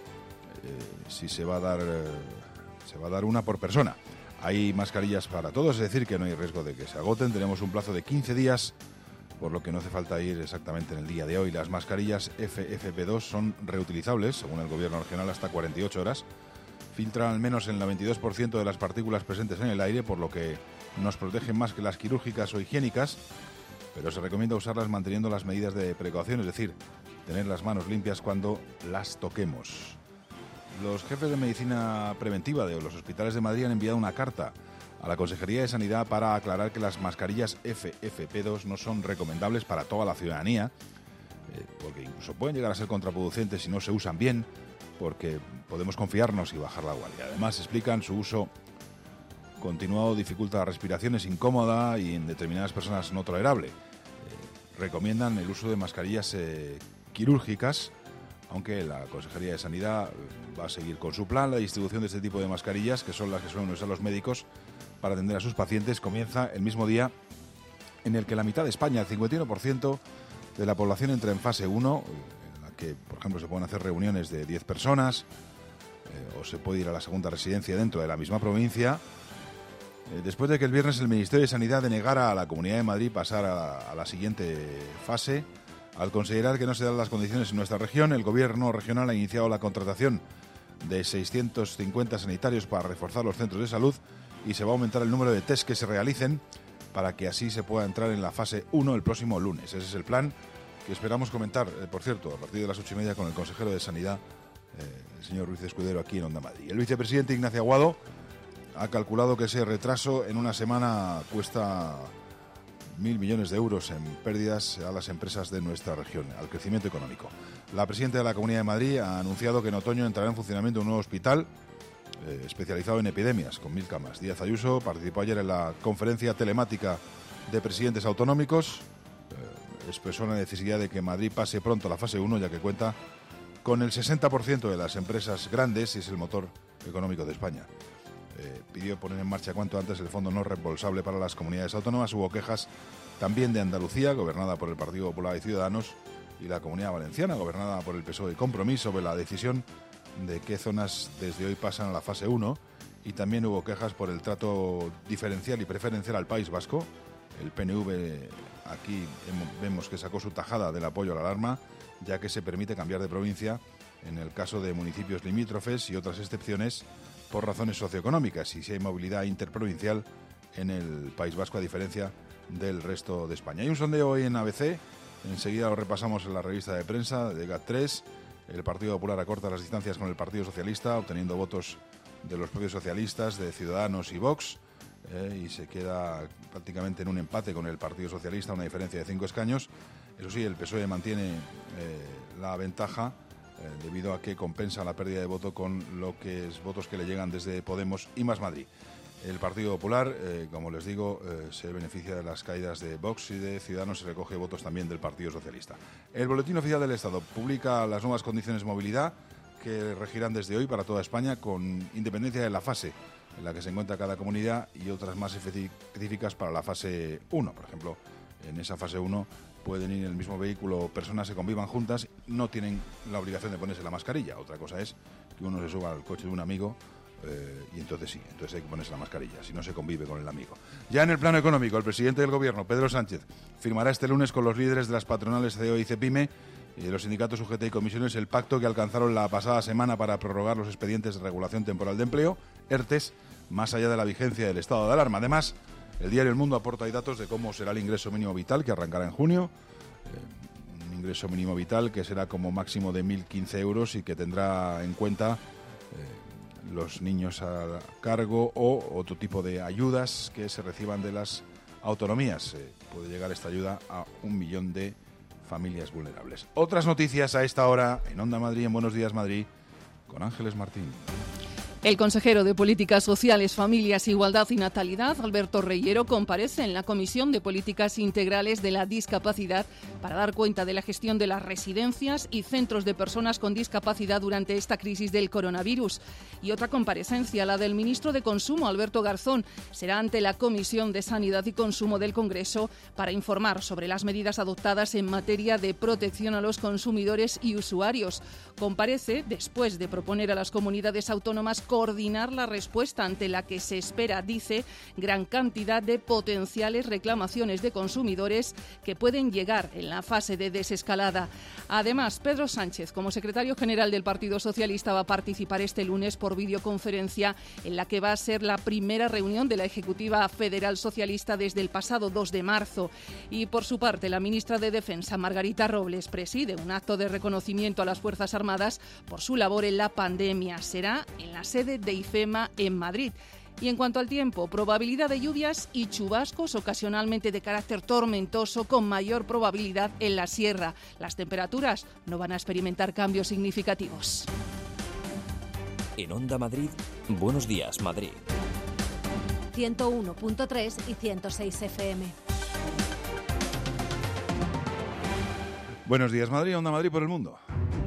si se va a dar eh, se va a dar una por persona. Hay mascarillas para todos, es decir, que no hay riesgo de que se agoten. Tenemos un plazo de quince días, por lo que no hace falta ir exactamente en el día de hoy. Las mascarillas F F P dos son reutilizables, según el Gobierno regional, hasta cuarenta y ocho horas. Filtran al menos en el veintidós por ciento de las partículas presentes en el aire, por lo que nos protegen más que las quirúrgicas o higiénicas, pero se recomienda usarlas manteniendo las medidas de precaución, es decir, tener las manos limpias cuando las toquemos. Los jefes de medicina preventiva de los hospitales de Madrid han enviado una carta a la Consejería de Sanidad para aclarar que las mascarillas F F P dos no son recomendables para toda la ciudadanía, eh, porque incluso pueden llegar a ser contraproducentes si no se usan bien, porque podemos confiarnos y bajar la guardia. Además, explican, su uso continuado dificulta la respiración, es incómoda y en determinadas personas no tolerable. Eh, recomiendan el uso de mascarillas eh, quirúrgicas, aunque la Consejería de Sanidad va a seguir con su plan. La distribución de este tipo de mascarillas, que son las que suelen usar los médicos para atender a sus pacientes, comienza el mismo día en el que la mitad de España, el cincuenta y uno por ciento de la población, entra en fase uno, en la que, por ejemplo, se pueden hacer reuniones de diez personas, eh, o se puede ir a la segunda residencia dentro de la misma provincia. Eh, después de que el viernes el Ministerio de Sanidad denegara a la Comunidad de Madrid pasar a, a la siguiente fase, al considerar que no se dan las condiciones en nuestra región, el Gobierno regional ha iniciado la contratación de seiscientos cincuenta sanitarios para reforzar los centros de salud y se va a aumentar el número de test que se realicen para que así se pueda entrar en la fase uno el próximo lunes. Ese es el plan que esperamos comentar, eh, por cierto, a partir de las ocho y media con el consejero de Sanidad, eh, el señor Ruiz Escudero, aquí en Onda Madrid. El vicepresidente Ignacio Aguado ha calculado que ese retraso en una semana cuesta mil millones de euros en pérdidas a las empresas de nuestra región, al crecimiento económico. La presidenta de la Comunidad de Madrid ha anunciado que en otoño entrará en funcionamiento un nuevo hospital eh, especializado en epidemias, con mil camas. Díaz Ayuso participó ayer en la conferencia telemática de presidentes autonómicos. Eh, expresó la necesidad de que Madrid pase pronto a la fase uno, ya que cuenta con el sesenta por ciento de las empresas grandes y es el motor económico de España. Eh, pidió poner en marcha cuanto antes el fondo no reembolsable para las comunidades autónomas. Hubo quejas también de Andalucía, gobernada por el Partido Popular y Ciudadanos, y la Comunidad Valenciana, gobernada por el P S O E y Compromís, sobre la decisión de qué zonas desde hoy pasan a la fase uno. Y también hubo quejas por el trato diferencial y preferencial al País Vasco. El P N V aquí vemos que sacó su tajada del apoyo a la alarma, ya que se permite cambiar de provincia en el caso de municipios limítrofes y otras excepciones por razones socioeconómicas, y si hay movilidad interprovincial en el País Vasco, a diferencia del resto de España. Hay un sondeo hoy en A B C, enseguida lo repasamos en la revista de prensa de G A T tres. El Partido Popular acorta las distancias con el Partido Socialista, obteniendo votos de los propios socialistas, de Ciudadanos y Vox, eh, y se queda prácticamente en un empate con el Partido Socialista, una diferencia de cinco escaños. Eso sí, el P S O E mantiene eh, la ventaja, Eh, debido a que compensa la pérdida de voto con lo que es votos que le llegan desde Podemos y Más Madrid. El Partido Popular, eh, como les digo, eh, se beneficia de las caídas de Vox y de Ciudadanos y recoge votos también del Partido Socialista. El Boletín Oficial del Estado publica las nuevas condiciones de movilidad que regirán desde hoy para toda España, con independencia de la fase en la que se encuentra cada comunidad y otras más específicas para la fase uno. Por ejemplo, en esa fase uno pueden ir en el mismo vehículo personas que convivan juntas, no tienen la obligación de ponerse la mascarilla. Otra cosa es que uno se suba al coche de un amigo eh, y entonces sí, entonces hay que ponerse la mascarilla, si no se convive con el amigo. Ya en el plano económico, el presidente del Gobierno, Pedro Sánchez, firmará este lunes con los líderes de las patronales C E O y CEPIME y de los sindicatos U G T y comisiones el pacto que alcanzaron la pasada semana para prorrogar los expedientes de regulación temporal de empleo, ERTES, más allá de la vigencia del estado de alarma. Además, el diario El Mundo aporta ahí datos de cómo será el ingreso mínimo vital, que arrancará en junio. Eh, un ingreso mínimo vital que será como máximo de mil quince euros y que tendrá en cuenta eh, los niños a cargo o otro tipo de ayudas que se reciban de las autonomías. Eh, puede llegar esta ayuda a un millón de familias vulnerables. Otras noticias a esta hora en Onda Madrid, en Buenos Días Madrid, con Ángeles Martín. El consejero de Políticas Sociales, Familias, Igualdad y Natalidad, Alberto Reyero, comparece en la Comisión de Políticas Integrales de la Discapacidad para dar cuenta de la gestión de las residencias y centros de personas con discapacidad durante esta crisis del coronavirus. Y otra comparecencia, la del ministro de Consumo, Alberto Garzón, será ante la Comisión de Sanidad y Consumo del Congreso para informar sobre las medidas adoptadas en materia de protección a los consumidores y usuarios. Comparece después de proponer a las comunidades autónomas coordinar la respuesta ante la que se espera, dice, gran cantidad de potenciales reclamaciones de consumidores que pueden llegar en la fase de desescalada. Además, Pedro Sánchez, como secretario general del Partido Socialista, va a participar este lunes por videoconferencia en la que va a ser la primera reunión de la Ejecutiva Federal Socialista desde el pasado dos de marzo. Y por su parte, la ministra de Defensa, Margarita Robles, preside un acto de reconocimiento a las Fuerzas Armadas por su labor en la pandemia. Será en la sede de IFEMA en Madrid. Y en cuanto al tiempo, probabilidad de lluvias y chubascos ocasionalmente de carácter tormentoso con mayor probabilidad en la sierra. Las temperaturas no van a experimentar cambios significativos. En Onda Madrid, Buenos Días Madrid. ciento uno punto tres y ciento seis F M. Buenos Días Madrid, Onda Madrid por el mundo.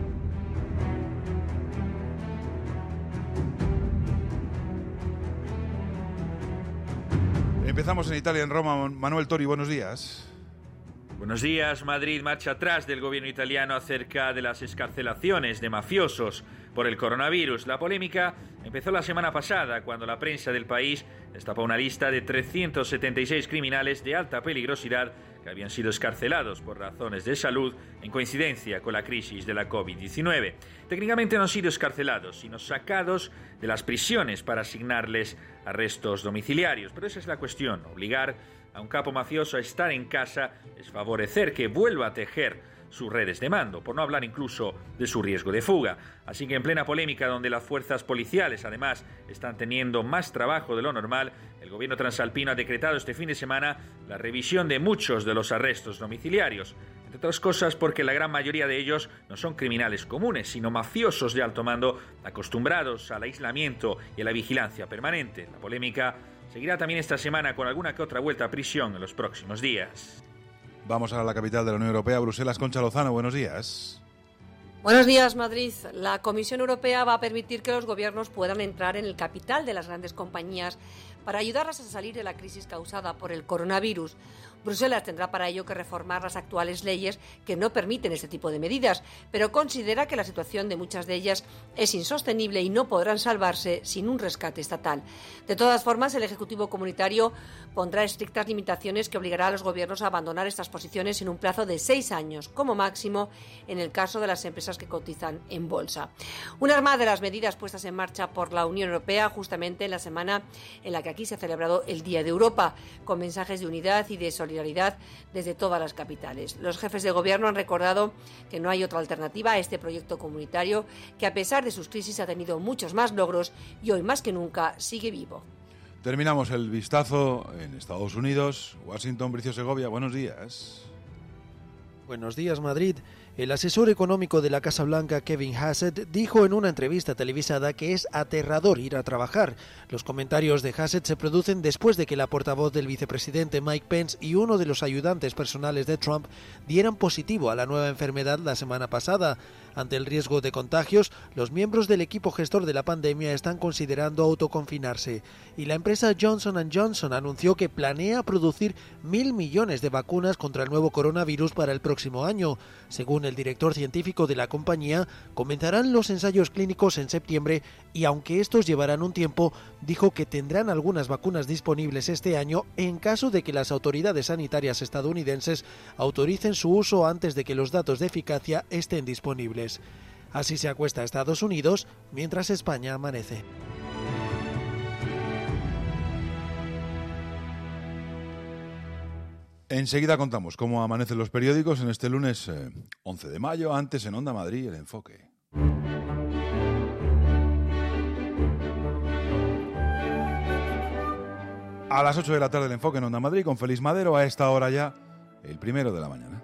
Empezamos en Italia, en Roma. Manuel Tori, buenos días. Buenos días. Madrid marcha atrás del gobierno italiano acerca de las excarcelaciones de mafiosos por el coronavirus. La polémica empezó la semana pasada cuando la prensa del país destapó una lista de trescientos setenta y seis criminales de alta peligrosidad que habían sido excarcelados por razones de salud en coincidencia con la crisis de la COVID diecinueve. Técnicamente no han sido excarcelados, sino sacados de las prisiones para asignarles arrestos domiciliarios. Pero esa es la cuestión. Obligar a un capo mafioso a estar en casa es favorecer que vuelva a tejer sus redes de mando, por no hablar incluso de su riesgo de fuga. Así que en plena polémica donde las fuerzas policiales además están teniendo más trabajo de lo normal, el gobierno transalpino ha decretado este fin de semana la revisión de muchos de los arrestos domiciliarios, entre otras cosas porque la gran mayoría de ellos no son criminales comunes, sino mafiosos de alto mando acostumbrados al aislamiento y a la vigilancia permanente. La polémica seguirá también esta semana con alguna que otra vuelta a prisión en los próximos días. Vamos a la capital de la Unión Europea, Bruselas. Concha Lozano, buenos días. Buenos días, Madrid. La Comisión Europea va a permitir que los gobiernos puedan entrar en el capital de las grandes compañías para ayudarlas a salir de la crisis causada por el coronavirus. Bruselas tendrá para ello que reformar las actuales leyes que no permiten este tipo de medidas, pero considera que la situación de muchas de ellas es insostenible y no podrán salvarse sin un rescate estatal. De todas formas, el Ejecutivo Comunitario pondrá estrictas limitaciones que obligará a los gobiernos a abandonar estas posiciones en un plazo de seis años, como máximo en el caso de las empresas que cotizan en bolsa. Una más de las medidas puestas en marcha por la Unión Europea justamente en la semana en la que aquí se ha celebrado el Día de Europa, con mensajes de unidad y de solidaridad desde todas las capitales. Los jefes de gobierno han recordado que no hay otra alternativa a este proyecto comunitario que, a pesar de sus crisis, ha tenido muchos más logros y hoy más que nunca sigue vivo. Terminamos el vistazo en Estados Unidos. Washington, Bricio Segovia, buenos días. Buenos días, Madrid. El asesor económico de la Casa Blanca, Kevin Hassett, dijo en una entrevista televisada que es aterrador ir a trabajar. Los comentarios de Hassett se producen después de que la portavoz del vicepresidente Mike Pence y uno de los ayudantes personales de Trump dieran positivo a la nueva enfermedad la semana pasada. Ante el riesgo de contagios, los miembros del equipo gestor de la pandemia están considerando autoconfinarse. Y la empresa Johnson and Johnson anunció que planea producir mil millones de vacunas contra el nuevo coronavirus para el próximo año. Según el director científico de la compañía, comenzarán los ensayos clínicos en septiembre y aunque estos llevarán un tiempo, dijo que tendrán algunas vacunas disponibles este año en caso de que las autoridades sanitarias estadounidenses autoricen su uso antes de que los datos de eficacia estén disponibles. Así se acuesta Estados Unidos mientras España amanece. Enseguida contamos cómo amanecen los periódicos en este lunes eh, once de mayo, antes en Onda Madrid, el enfoque. A las ocho de la tarde el enfoque en Onda Madrid con Félix Madero, a esta hora ya, el primero de la mañana.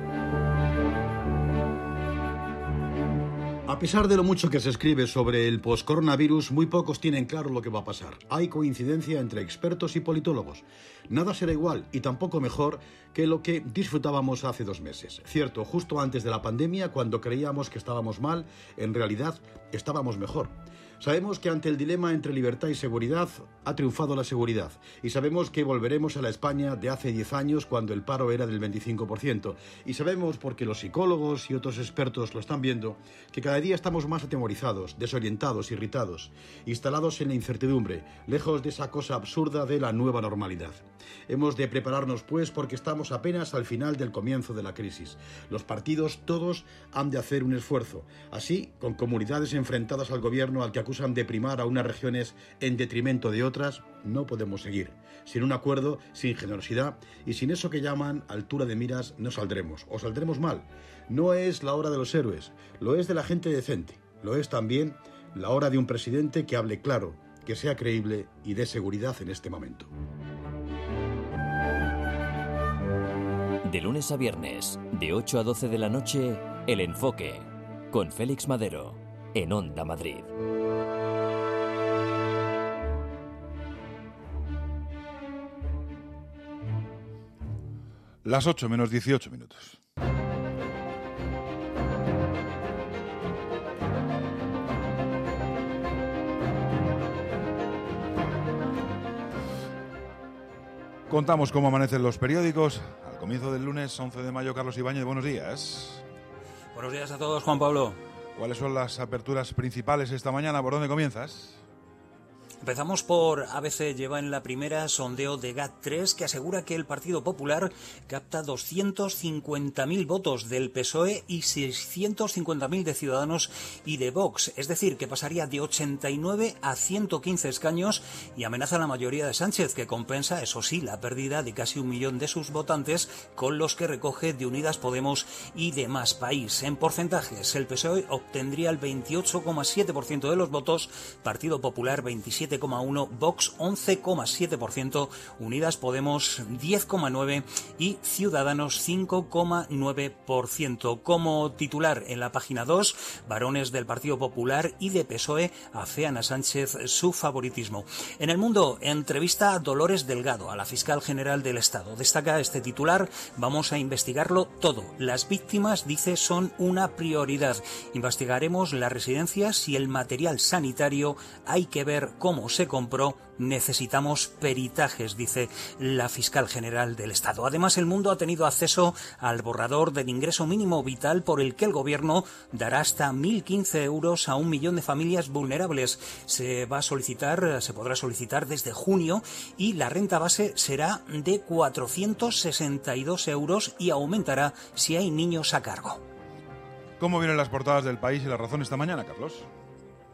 A pesar de lo mucho que se escribe sobre el post-coronavirus, muy pocos tienen claro lo que va a pasar. Hay coincidencia entre expertos y politólogos. Nada será igual y tampoco mejor que lo que disfrutábamos hace dos meses. Cierto, justo antes de la pandemia, cuando creíamos que estábamos mal, en realidad estábamos mejor. Sabemos que ante el dilema entre libertad y seguridad ha triunfado la seguridad y sabemos que volveremos a la España de hace diez años cuando el paro era del veinticinco por ciento y sabemos, porque los psicólogos y otros expertos lo están viendo, que cada día estamos más atemorizados, desorientados, irritados, instalados en la incertidumbre, lejos de esa cosa absurda de la nueva normalidad. Hemos de prepararnos pues porque estamos apenas al final del comienzo de la crisis. Los partidos todos han de hacer un esfuerzo, así con comunidades enfrentadas al gobierno al que acusan de primar a unas regiones en detrimento de otras, no podemos seguir. Sin un acuerdo, sin generosidad y sin eso que llaman altura de miras no saldremos, o saldremos mal. No es la hora de los héroes, lo es de la gente decente, lo es también la hora de un presidente que hable claro, que sea creíble y dé seguridad en este momento. De lunes a viernes, de ocho a doce de la noche, El Enfoque, con Félix Madero, en Onda Madrid. Las ocho menos dieciocho minutos. Contamos cómo amanecen los periódicos. Al comienzo del lunes once de mayo, Carlos Ibáñez, buenos días. Buenos días a todos, Juan Pablo. ¿Cuáles son las aperturas principales esta mañana? ¿Por dónde comienzas? Empezamos por A B C, lleva en la primera sondeo de G A T tres que asegura que el Partido Popular capta doscientos cincuenta mil votos del P S O E y seiscientos cincuenta mil de Ciudadanos y de Vox, es decir, que pasaría de ochenta y nueve a ciento quince escaños y amenaza a la mayoría de Sánchez, que compensa, eso sí, la pérdida de casi un millón de sus votantes con los que recoge de Unidas Podemos y de Más País. En porcentajes, el P S O E obtendría el veintiocho coma siete por ciento de los votos, Partido Popular veintisiete coma uno por ciento, Vox once coma siete por ciento, Unidas Podemos diez coma nueve por ciento y Ciudadanos cinco coma nueve por ciento. Como titular en la página dos, varones del Partido Popular y de P S O E afean a Sánchez su favoritismo. En El Mundo, entrevista a Dolores Delgado, a la fiscal general del Estado. Destaca este titular: vamos a investigarlo todo. Las víctimas, dice, son una prioridad. Investigaremos las residencias y el material sanitario. Hay que ver cómo se compró, necesitamos peritajes, dice la fiscal general del Estado. Además, El Mundo ha tenido acceso al borrador del ingreso mínimo vital por el que el Gobierno dará hasta mil quince euros a un millón de familias vulnerables. Se va a solicitar, se podrá solicitar desde junio y la renta base será de cuatrocientos sesenta y dos euros y aumentará si hay niños a cargo. ¿Cómo vienen las portadas del País y La Razón esta mañana, Carlos?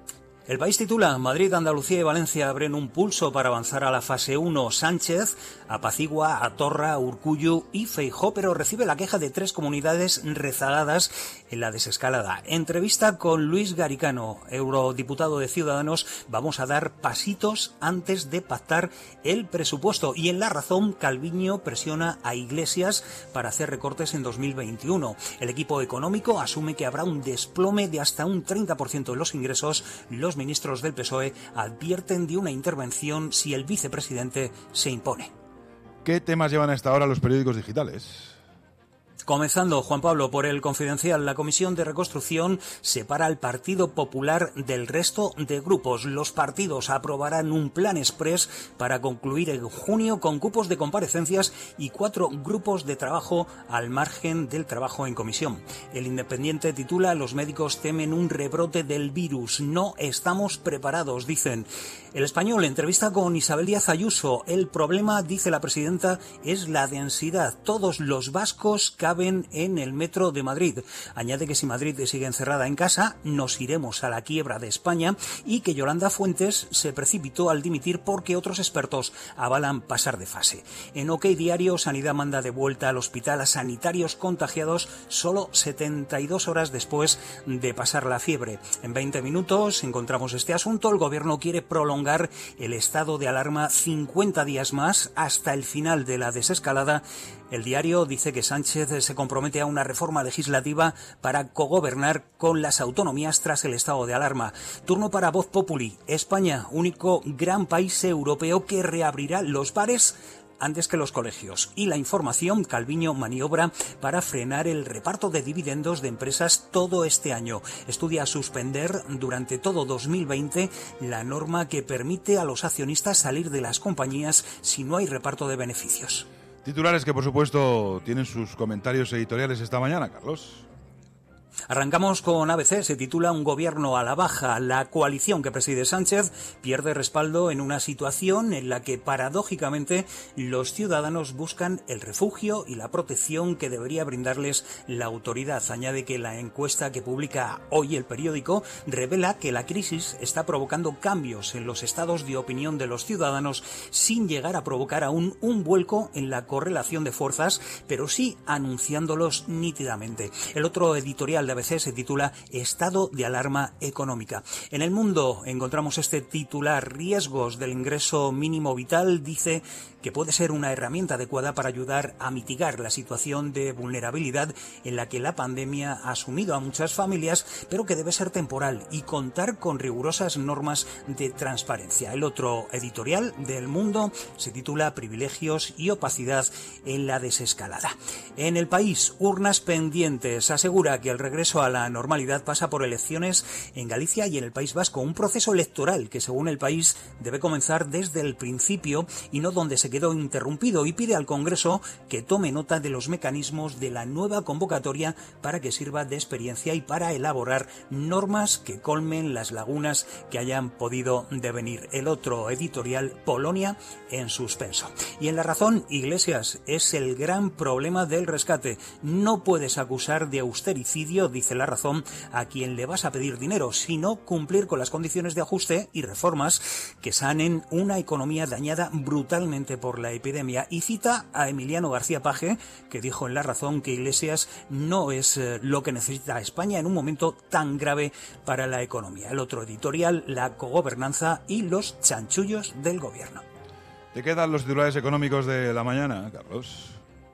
El País titula: Madrid, Andalucía y Valencia abren un pulso para avanzar a la fase uno. Sánchez apacigua a Torra, Urkullu y Feijóo, pero recibe la queja de tres comunidades rezagadas en la desescalada. Entrevista con Luis Garicano, eurodiputado de Ciudadanos. Vamos a dar pasitos antes de pactar el presupuesto. Y en La Razón, Calviño presiona a Iglesias para hacer recortes en dos mil veintiuno. El equipo económico asume que habrá un desplome de hasta un treinta por ciento de los ingresos. Los ministros del P S O E advierten de una intervención si el vicepresidente se impone. ¿Qué temas llevan a esta hora los periódicos digitales? Comenzando, Juan Pablo, por El Confidencial. La Comisión de Reconstrucción separa al Partido Popular del resto de grupos. Los partidos aprobarán un plan exprés para concluir en junio con cupos de comparecencias y cuatro grupos de trabajo al margen del trabajo en comisión. El Independiente titula: Los médicos temen un rebrote del virus. No estamos preparados, dicen. El Español entrevista con Isabel Díaz Ayuso. El problema, dice la presidenta, es la densidad. Todos los vascos caben en el metro de Madrid. Añade que si Madrid sigue encerrada en casa, nos iremos a la quiebra de España, y que Yolanda Fuentes se precipitó al dimitir porque otros expertos avalan pasar de fase. En OK Diario, Sanidad manda de vuelta al hospital a sanitarios contagiados solo setenta y dos horas después de pasar la fiebre. En veinte minutos encontramos este asunto. El gobierno quiere prolongar el estado de alarma cincuenta días más hasta el final de la desescalada. El Diario dice que Sánchez se compromete a una reforma legislativa para cogobernar con las autonomías tras el estado de alarma. Turno para Voz Populi. España, único gran país europeo que reabrirá los bares antes que los colegios. Y la información, Calviño maniobra para frenar el reparto de dividendos de empresas todo este año. Estudia suspender durante todo dos mil veinte la norma que permite a los accionistas salir de las compañías si no hay reparto de beneficios. Titulares que, por supuesto, tienen sus comentarios editoriales esta mañana, Carlos. Arrancamos con A B C. Se titula: Un gobierno a la baja. La coalición que preside Sánchez pierde respaldo en una situación en la que, paradójicamente, los ciudadanos buscan el refugio y la protección que debería brindarles la autoridad. Añade que la encuesta que publica hoy el periódico revela que la crisis está provocando cambios en los estados de opinión de los ciudadanos, sin llegar a provocar aún un vuelco en la correlación de fuerzas, pero sí anunciándolos nítidamente. El otro editorial de A B C se titula: Estado de alarma económica. En El Mundo encontramos este titular: Riesgos del ingreso mínimo vital. Dice que puede ser una herramienta adecuada para ayudar a mitigar la situación de vulnerabilidad en la que la pandemia ha sumido a muchas familias, pero que debe ser temporal y contar con rigurosas normas de transparencia. El otro editorial del Mundo se titula: Privilegios y opacidad en la desescalada. En El País, urnas pendientes. Asegura que el regreso a la normalidad pasa por elecciones en Galicia y en el País Vasco, un proceso electoral que, según El País, debe comenzar desde el principio y no donde se quedó interrumpido, y pide al Congreso que tome nota de los mecanismos de la nueva convocatoria para que sirva de experiencia y para elaborar normas que colmen las lagunas que hayan podido devenir. El otro editorial, Polonia en suspenso. Y en La Razón, Iglesias es el gran problema del rescate. No puedes acusar de austericidio, dice La Razón, a quien le vas a pedir dinero, sino cumplir con las condiciones de ajuste y reformas que sanen una economía dañada brutalmente por la epidemia. Y cita a Emiliano García Paje, que dijo en La Razón que Iglesias no es eh, lo que necesita España en un momento tan grave para la economía. El otro editorial, La cogobernanza y los chanchullos del gobierno. ¿Te quedan los titulares económicos de la mañana, Carlos?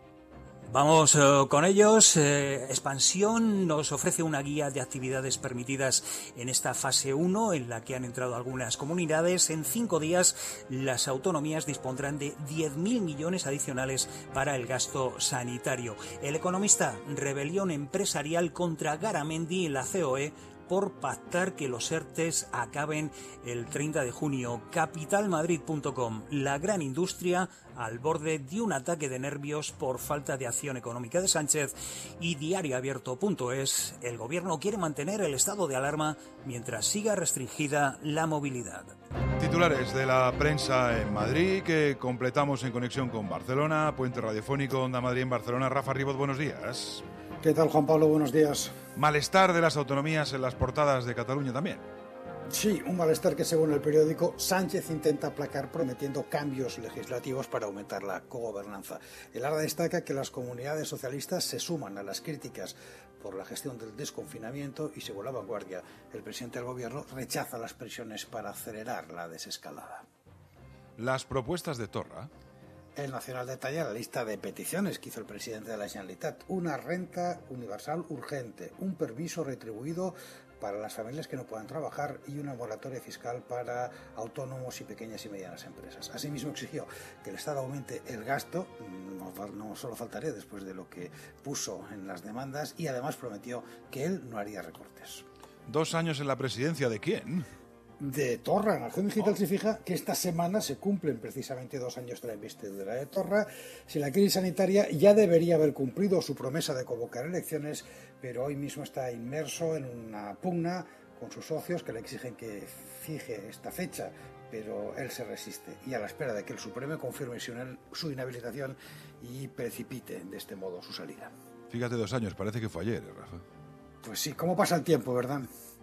Vamos uh, con ellos. Eh, Expansión nos ofrece una guía de actividades permitidas en esta fase uno, en la que han entrado algunas comunidades. En cinco días, las autonomías dispondrán de diez mil millones adicionales para el gasto sanitario. El Economista: rebelión empresarial contra Garamendi en la C O E por pactar que los ERTES acaben el treinta de junio. capital madrid punto com: la gran industria al borde de un ataque de nervios por falta de acción económica de Sánchez. Y diario abierto punto es: el gobierno quiere mantener el estado de alarma mientras siga restringida la movilidad. Titulares de la prensa en Madrid que completamos en conexión con Barcelona. Puente radiofónico Onda Madrid en Barcelona. Rafa Ribot, buenos días. ¿Qué tal, Juan Pablo? Buenos días. Malestar de las autonomías en las portadas de Cataluña también. Sí, un malestar que, según el periódico, Sánchez intenta aplacar prometiendo cambios legislativos para aumentar la cogobernanza. El ARA destaca que las comunidades socialistas se suman a las críticas por la gestión del desconfinamiento y, según La Vanguardia, el presidente del gobierno rechaza las presiones para acelerar la desescalada. Las propuestas de Torra. El Nacional detalla la lista de peticiones que hizo el presidente de la Generalitat. Una renta universal urgente, un permiso retribuido para las familias que no puedan trabajar y una moratoria fiscal para autónomos y pequeñas y medianas empresas. Asimismo, exigió que el Estado aumente el gasto, no, no solo faltaría después de lo que puso en las demandas, y además prometió que él no haría recortes. ¿Dos años en la presidencia de quién? De Torra. Nación Digital se fija que esta semana se cumplen precisamente dos años de la investidura de Torra. Si la crisis sanitaria ya debería haber cumplido su promesa de convocar elecciones, pero hoy mismo está inmerso en una pugna con sus socios que le exigen que fije esta fecha, pero él se resiste y a la espera de que el Supremo confirme su inhabilitación y precipite de este modo su salida. Fíjate, dos años, parece que fue ayer, Rafa. Pues sí, ¿cómo pasa el tiempo, verdad?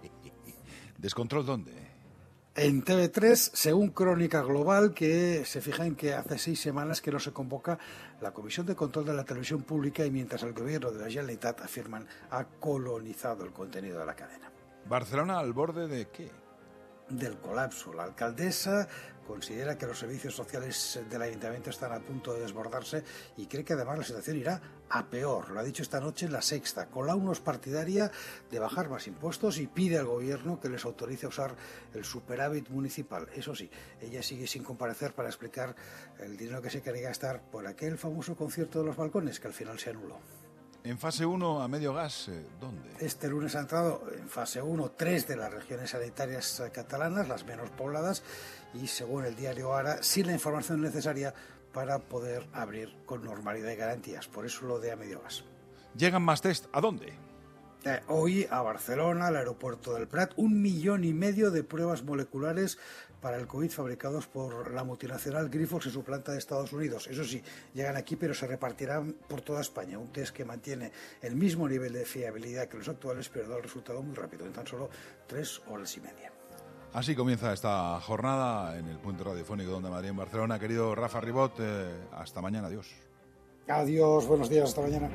¿Descontrol dónde? En T V tres, según Crónica Global, que se fija en que hace seis semanas que no se convoca la Comisión de Control de la Televisión Pública y mientras el gobierno de la Generalitat, afirman, ha colonizado el contenido de la cadena. ¿Barcelona al borde de qué? Del colapso. La alcaldesa considera que los servicios sociales del ayuntamiento están a punto de desbordarse y cree que además la situación irá a peor. Lo ha dicho esta noche en La Sexta. Colau es partidaria de bajar más impuestos y pide al gobierno que les autorice a usar el superávit municipal. Eso sí, ella sigue sin comparecer para explicar el dinero que se quería gastar por aquel famoso concierto de los balcones que al final se anuló. En fase uno a medio gas, ¿dónde? Este lunes ha entrado en fase uno tres de las regiones sanitarias catalanas, las menos pobladas, y según el diario Ara, sin la información necesaria para poder abrir con normalidad y garantías. Por eso lo de a medio gas. ¿Llegan más test? ¿A dónde? Eh, hoy a Barcelona, al aeropuerto del Prat, un millón y medio de pruebas moleculares para el COVID fabricados por la multinacional Grifols en su planta de Estados Unidos. Eso sí, llegan aquí, pero se repartirán por toda España. Un test que mantiene el mismo nivel de fiabilidad que los actuales, pero da el resultado muy rápido, en tan solo tres horas y media. Así comienza esta jornada en el Puente Radiofónico de Onda Madrid en Barcelona. Querido Rafa Ribot, eh, hasta mañana, adiós. Adiós, buenos días, hasta mañana.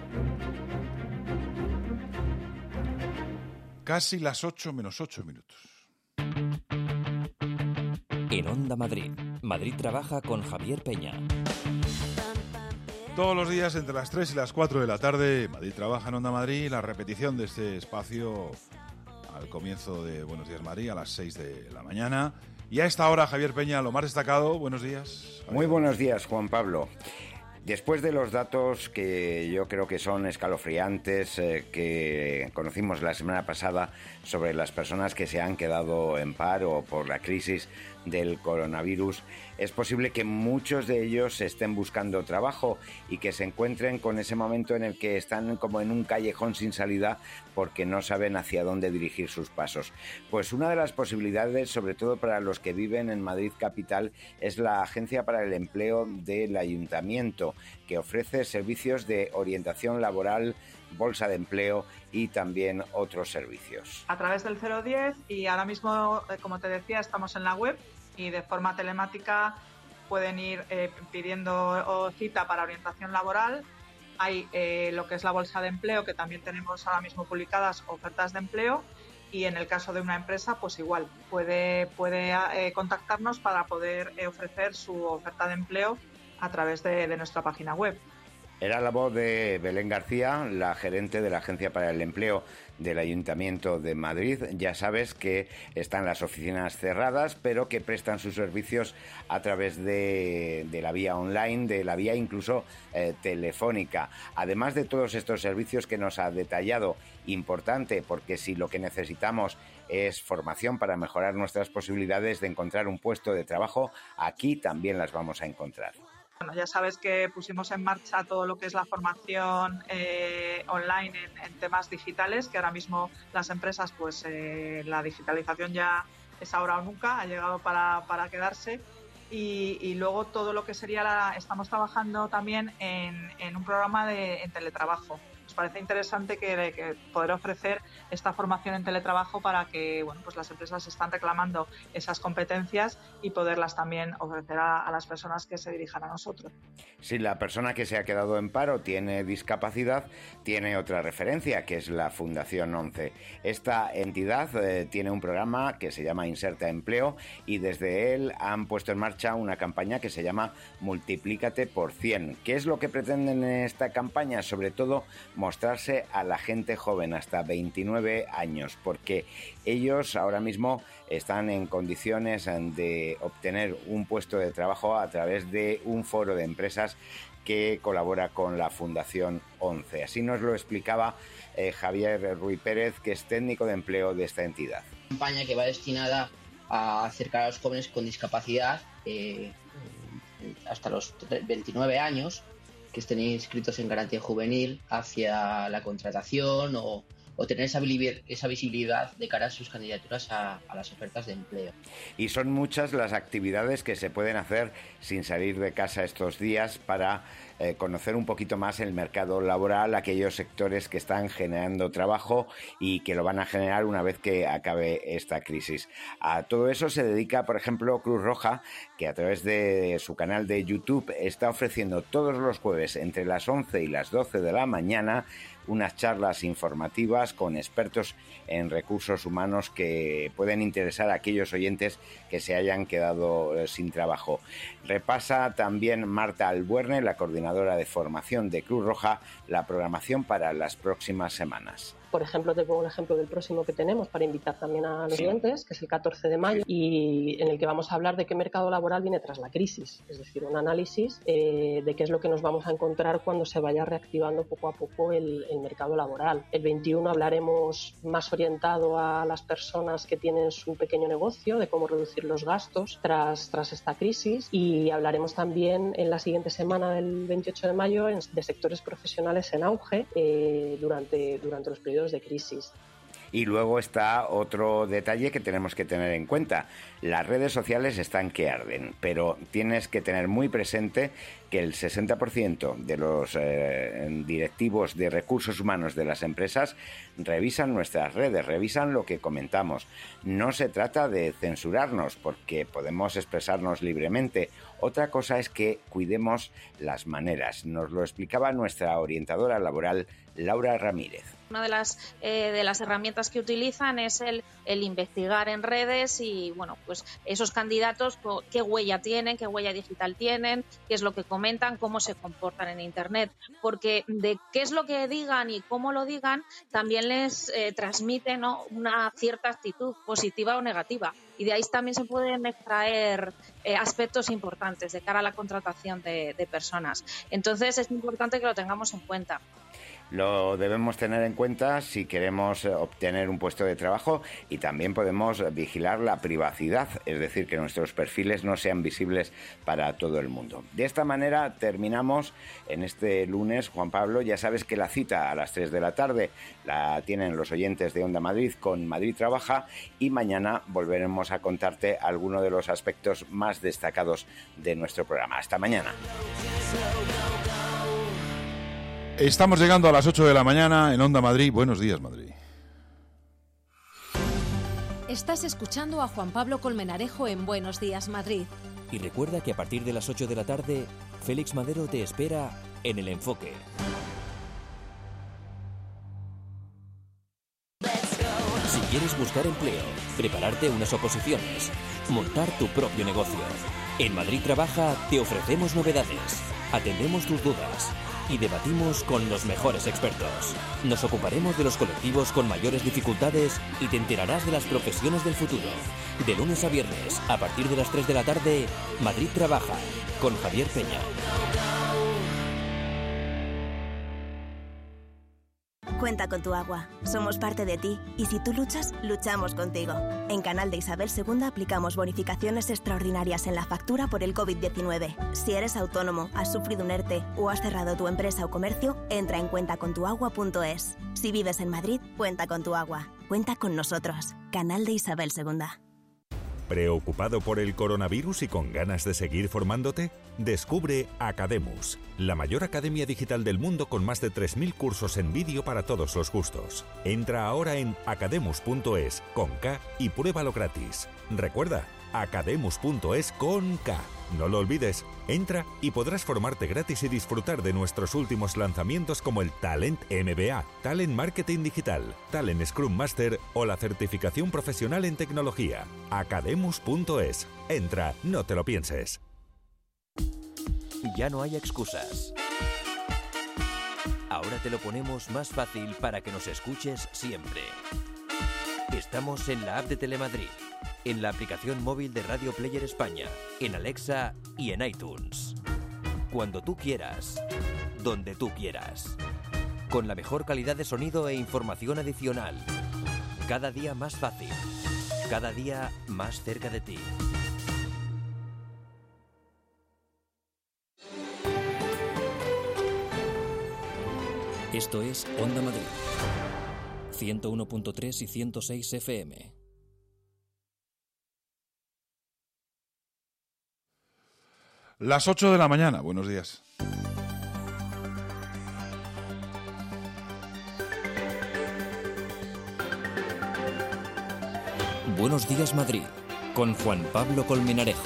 Casi las ocho menos ocho minutos. En Onda Madrid, Madrid trabaja con Javier Peña. Todos los días entre las tres y las cuatro de la tarde, Madrid trabaja en Onda Madrid, la repetición de este espacio al comienzo de Buenos Días Madrid a las seis de la mañana. Y a esta hora, Javier Peña, lo más destacado. Buenos días. Javier. Muy buenos días, Juan Pablo. Después de los datos que yo creo que son escalofriantes, eh, que conocimos la semana pasada sobre las personas que se han quedado en paro por la crisis del coronavirus, es posible que muchos de ellos estén buscando trabajo y que se encuentren con ese momento en el que están como en un callejón sin salida porque no saben hacia dónde dirigir sus pasos. Pues una de las posibilidades, sobre todo para los que viven en Madrid capital, es la Agencia para el Empleo del Ayuntamiento, que ofrece servicios de orientación laboral, bolsa de empleo y también otros servicios. A través del cero diez, y ahora mismo, como te decía, estamos en la web y de forma telemática pueden ir eh, pidiendo cita para orientación laboral. Hay eh, lo que es la bolsa de empleo, que también tenemos ahora mismo publicadas ofertas de empleo, y en el caso de una empresa, pues igual, puede, puede eh, contactarnos para poder eh, ofrecer su oferta de empleo a través de, de nuestra página web. Era la voz de Belén García, la gerente de la Agencia para el Empleo del Ayuntamiento de Madrid. Ya sabes que están las oficinas cerradas, pero que prestan sus servicios a través de, de la vía online, de la vía incluso eh, telefónica. Además de todos estos servicios que nos ha detallado, importante, porque si lo que necesitamos es formación para mejorar nuestras posibilidades de encontrar un puesto de trabajo, aquí también las vamos a encontrar. Bueno, ya sabes que pusimos en marcha todo lo que es la formación eh, online en, en temas digitales, que ahora mismo las empresas, pues eh, la digitalización ya es ahora o nunca, ha llegado para, para quedarse. Y, y luego todo lo que sería, la, estamos trabajando también en, en un programa de en teletrabajo. Nos parece interesante que, que poder ofrecer esta formación en teletrabajo para que, bueno, pues las empresas están reclamando esas competencias y poderlas también ofrecer a, a las personas que se dirijan a nosotros. Si la persona que se ha quedado en paro tiene discapacidad, tiene otra referencia, que es la Fundación once. Esta entidad eh, tiene un programa que se llama Inserta Empleo y desde él han puesto en marcha una campaña que se llama Multiplícate por cien. ¿Qué es lo que pretenden en esta campaña? Sobre todo mostrarse a la gente joven hasta veintinueve años, porque ellos ahora mismo están en condiciones de obtener un puesto de trabajo a través de un foro de empresas que colabora con la Fundación once. Así nos lo explicaba eh, Javier Ruiz Pérez, que es técnico de empleo de esta entidad. Una campaña que va destinada a acercar a los jóvenes con discapacidad eh, hasta los veintinueve años, que estén inscritos en garantía juvenil, hacia la contratación o, o tener esa, esa visibilidad de cara a sus candidaturas a, a las ofertas de empleo. Y son muchas las actividades que se pueden hacer sin salir de casa estos días para eh, conocer un poquito más el mercado laboral, aquellos sectores que están generando trabajo y que lo van a generar una vez que acabe esta crisis. A todo eso se dedica, por ejemplo, Cruz Roja, que a través de su canal de YouTube está ofreciendo todos los jueves entre las once y las doce de la mañana unas charlas informativas con expertos en recursos humanos que pueden interesar a aquellos oyentes que se hayan quedado eh, sin trabajo. Repasa también Marta Albuerne, la coordinadora de formación de Cruz Roja, la programación para las próximas semanas. Por ejemplo, te pongo un ejemplo del próximo que tenemos para invitar también a los oyentes, que es el catorce de mayo, y en el que vamos a hablar de qué mercado laboral viene tras la crisis, es decir, un análisis eh, de qué es lo que nos vamos a encontrar cuando se vaya reactivando poco a poco el, el mercado laboral. El veintiuno hablaremos más orientado a las personas que tienen su pequeño negocio, de cómo reducir los gastos tras, tras esta crisis, y hablaremos también en la siguiente semana del veintiocho de mayo de sectores profesionales en auge eh, durante, durante los periodos de crisis. Y luego está otro detalle que tenemos que tener en cuenta. Las redes sociales están que arden, pero tienes que tener muy presente que el sesenta por ciento de los eh, directivos de recursos humanos de las empresas revisan nuestras redes, revisan lo que comentamos. No se trata de censurarnos, porque podemos expresarnos libremente. Otra cosa es que cuidemos las maneras. Nos lo explicaba nuestra orientadora laboral, Laura Ramírez. Una de las eh, de las herramientas que utilizan es el, el investigar en redes y, bueno, pues esos candidatos, qué huella tienen, qué huella digital tienen, qué es lo que comentan, cómo se comportan en Internet, porque de qué es lo que digan y cómo lo digan también les eh, transmite, ¿no?, una cierta actitud positiva o negativa, y de ahí también se pueden extraer eh, aspectos importantes de cara a la contratación de, de personas. Entonces es importante que lo tengamos en cuenta. Lo debemos tener en cuenta si queremos obtener un puesto de trabajo, y también podemos vigilar la privacidad, es decir, que nuestros perfiles no sean visibles para todo el mundo. De esta manera terminamos en este lunes. Juan Pablo, ya sabes que la cita a las tres de la tarde la tienen los oyentes de Onda Madrid con Madrid Trabaja, y mañana volveremos a contarte algunos de los aspectos más destacados de nuestro programa. Hasta mañana. Estamos llegando a las ocho de la mañana en Onda Madrid. Buenos días, Madrid. Estás escuchando a Juan Pablo Colmenarejo en Buenos Días, Madrid. Y recuerda que a partir de las ocho de la tarde, Félix Madero te espera en El Enfoque. Si quieres buscar empleo, prepararte unas oposiciones, montar tu propio negocio, en Madrid Trabaja te ofrecemos novedades, atendemos tus dudas y debatimos con los mejores expertos. Nos ocuparemos de los colectivos con mayores dificultades y te enterarás de las profesiones del futuro. De lunes a viernes, a partir de las tres de la tarde, Madrid Trabaja, con Javier Peña. Cuenta con tu agua. Somos parte de ti, y si tú luchas, luchamos contigo. En Canal de Isabel segunda aplicamos bonificaciones extraordinarias en la factura por el covid diecinueve. Si eres autónomo, has sufrido un ERTE o has cerrado tu empresa o comercio, entra en cuenta con tu agua punto es. Si vives en Madrid, cuenta con tu agua. Cuenta con nosotros. Canal de Isabel segunda. ¿Preocupado por el coronavirus y con ganas de seguir formándote? Descubre Academus, la mayor academia digital del mundo con más de tres mil cursos en vídeo para todos los gustos. Entra ahora en academus punto es con K y pruébalo gratis. Recuerda, academus punto es con K. No lo olvides, entra y podrás formarte gratis y disfrutar de nuestros últimos lanzamientos como el Talent M B A, Talent Marketing Digital, Talent Scrum Master o la certificación profesional en tecnología. academus punto es. Entra, no te lo pienses. Ya no hay excusas. Ahora te lo ponemos más fácil para que nos escuches siempre. Estamos en la app de Telemadrid, en la aplicación móvil de Radio Player España, en Alexa y en iTunes. Cuando tú quieras, donde tú quieras. Con la mejor calidad de sonido e información adicional. Cada día más fácil. Cada día más cerca de ti. Esto es Onda Madrid. ciento uno punto tres y ciento seis F M. Las ocho de la mañana, buenos días. Buenos días Madrid, con Juan Pablo Colmenarejo.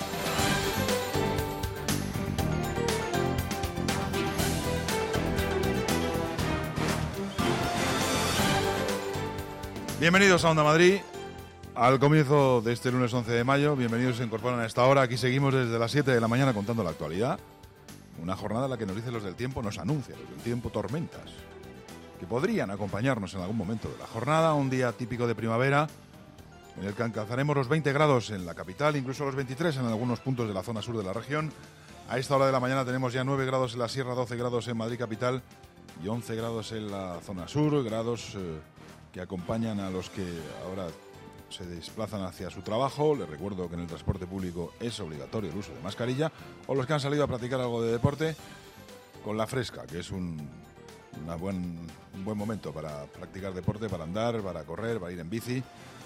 Bienvenidos a Onda Madrid, al comienzo de este lunes once de mayo. Bienvenidos, se incorporan a esta hora. Aquí seguimos desde las siete de la mañana contando la actualidad. Una jornada en la que nos dicen los del tiempo, nos anuncia los del tiempo tormentas, que podrían acompañarnos en algún momento de la jornada. Un día típico de primavera, en el que alcanzaremos los veinte grados en la capital, incluso los veintitrés en algunos puntos de la zona sur de la región. A esta hora de la mañana tenemos ya nueve grados en la sierra, doce grados en Madrid capital y once grados en la zona sur, grados eh, que acompañan a los que ahora se desplazan hacia su trabajo. Les recuerdo que en el transporte público es obligatorio el uso de mascarilla, o los que han salido a practicar algo de deporte con la fresca, que es un, una buen, un buen momento para practicar deporte, para andar, para correr, para ir en bici.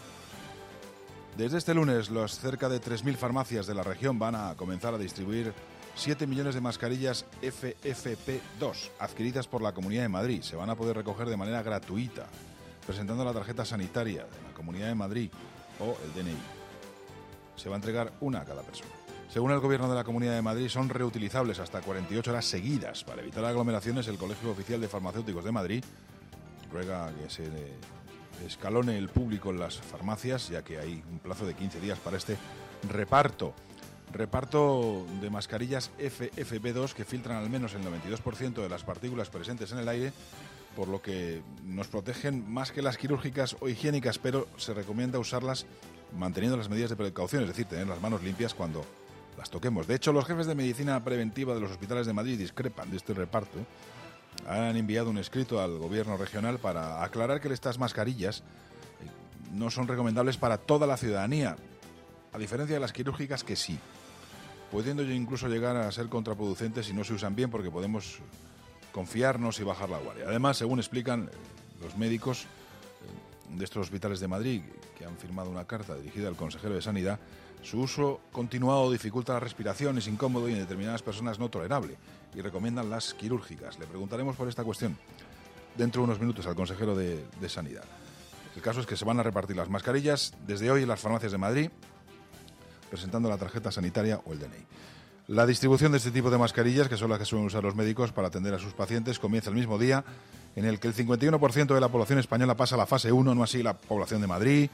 Desde este lunes, las cerca de tres mil farmacias de la región van a comenzar a distribuir siete millones de mascarillas F F P dos adquiridas por la Comunidad de Madrid. Se van a poder recoger de manera gratuita, presentando la tarjeta sanitaria de la Comunidad de Madrid o el D N I. Se va a entregar una a cada persona. Según el Gobierno de la Comunidad de Madrid, son reutilizables hasta cuarenta y ocho horas seguidas. Para evitar aglomeraciones, el Colegio Oficial de Farmacéuticos de Madrid ruega que se escalone el público en las farmacias, ya que hay un plazo de quince días para este reparto. Reparto de mascarillas F F P dos que filtran al menos el noventa y dos por ciento de las partículas presentes en el aire, por lo que nos protegen más que las quirúrgicas o higiénicas, pero se recomienda usarlas manteniendo las medidas de precaución, es decir, tener las manos limpias cuando las toquemos. De hecho, los jefes de medicina preventiva de los hospitales de Madrid discrepan de este reparto. Han enviado un escrito al gobierno regional para aclarar que estas mascarillas no son recomendables para toda la ciudadanía, a diferencia de las quirúrgicas que sí, pudiendo incluso llegar a ser contraproducentes si no se usan bien, porque podemos confiarnos y bajar la guardia. Además, según explican los médicos de estos hospitales de Madrid, que han firmado una carta dirigida al consejero de Sanidad, su uso continuado dificulta la respiración, es incómodo y en determinadas personas no tolerable, y recomiendan las quirúrgicas. Le preguntaremos por esta cuestión dentro de unos minutos al consejero de, de Sanidad. El caso es que se van a repartir las mascarillas desde hoy en las farmacias de Madrid, presentando la tarjeta sanitaria o el D N I. La distribución de este tipo de mascarillas, que son las que suelen usar los médicos para atender a sus pacientes, comienza el mismo día en el que el cincuenta y uno por ciento de la población española pasa a la fase uno, no así la población de Madrid,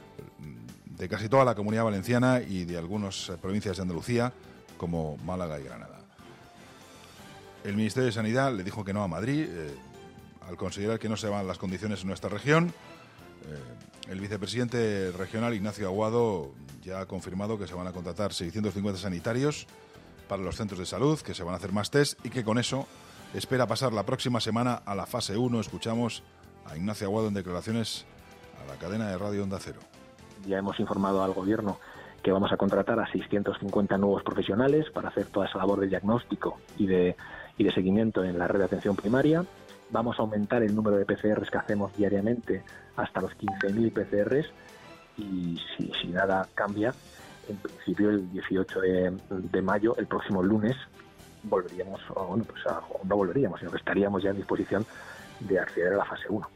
de casi toda la Comunidad Valenciana y de algunas provincias de Andalucía, como Málaga y Granada. El Ministerio de Sanidad le dijo que no a Madrid, eh, al considerar que no se van las condiciones en nuestra región. Eh, el vicepresidente regional, Ignacio Aguado, ya ha confirmado que se van a contratar seiscientos cincuenta sanitarios para los centros de salud, que se van a hacer más test y que con eso espera pasar la próxima semana a la fase uno. Escuchamos a Ignacio Aguado en declaraciones a la cadena de Radio Onda Cero. Ya hemos informado al Gobierno que vamos a contratar a seiscientos cincuenta nuevos profesionales para hacer toda esa labor de diagnóstico y de, y de seguimiento en la red de atención primaria. Vamos a aumentar el número de P C Rs que hacemos diariamente hasta los quince mil P C Rs y si, si nada cambia, en principio el dieciocho de mayo, el próximo lunes, volveríamos, o bueno, pues a, no volveríamos, sino que estaríamos ya en disposición de acceder a la fase uno.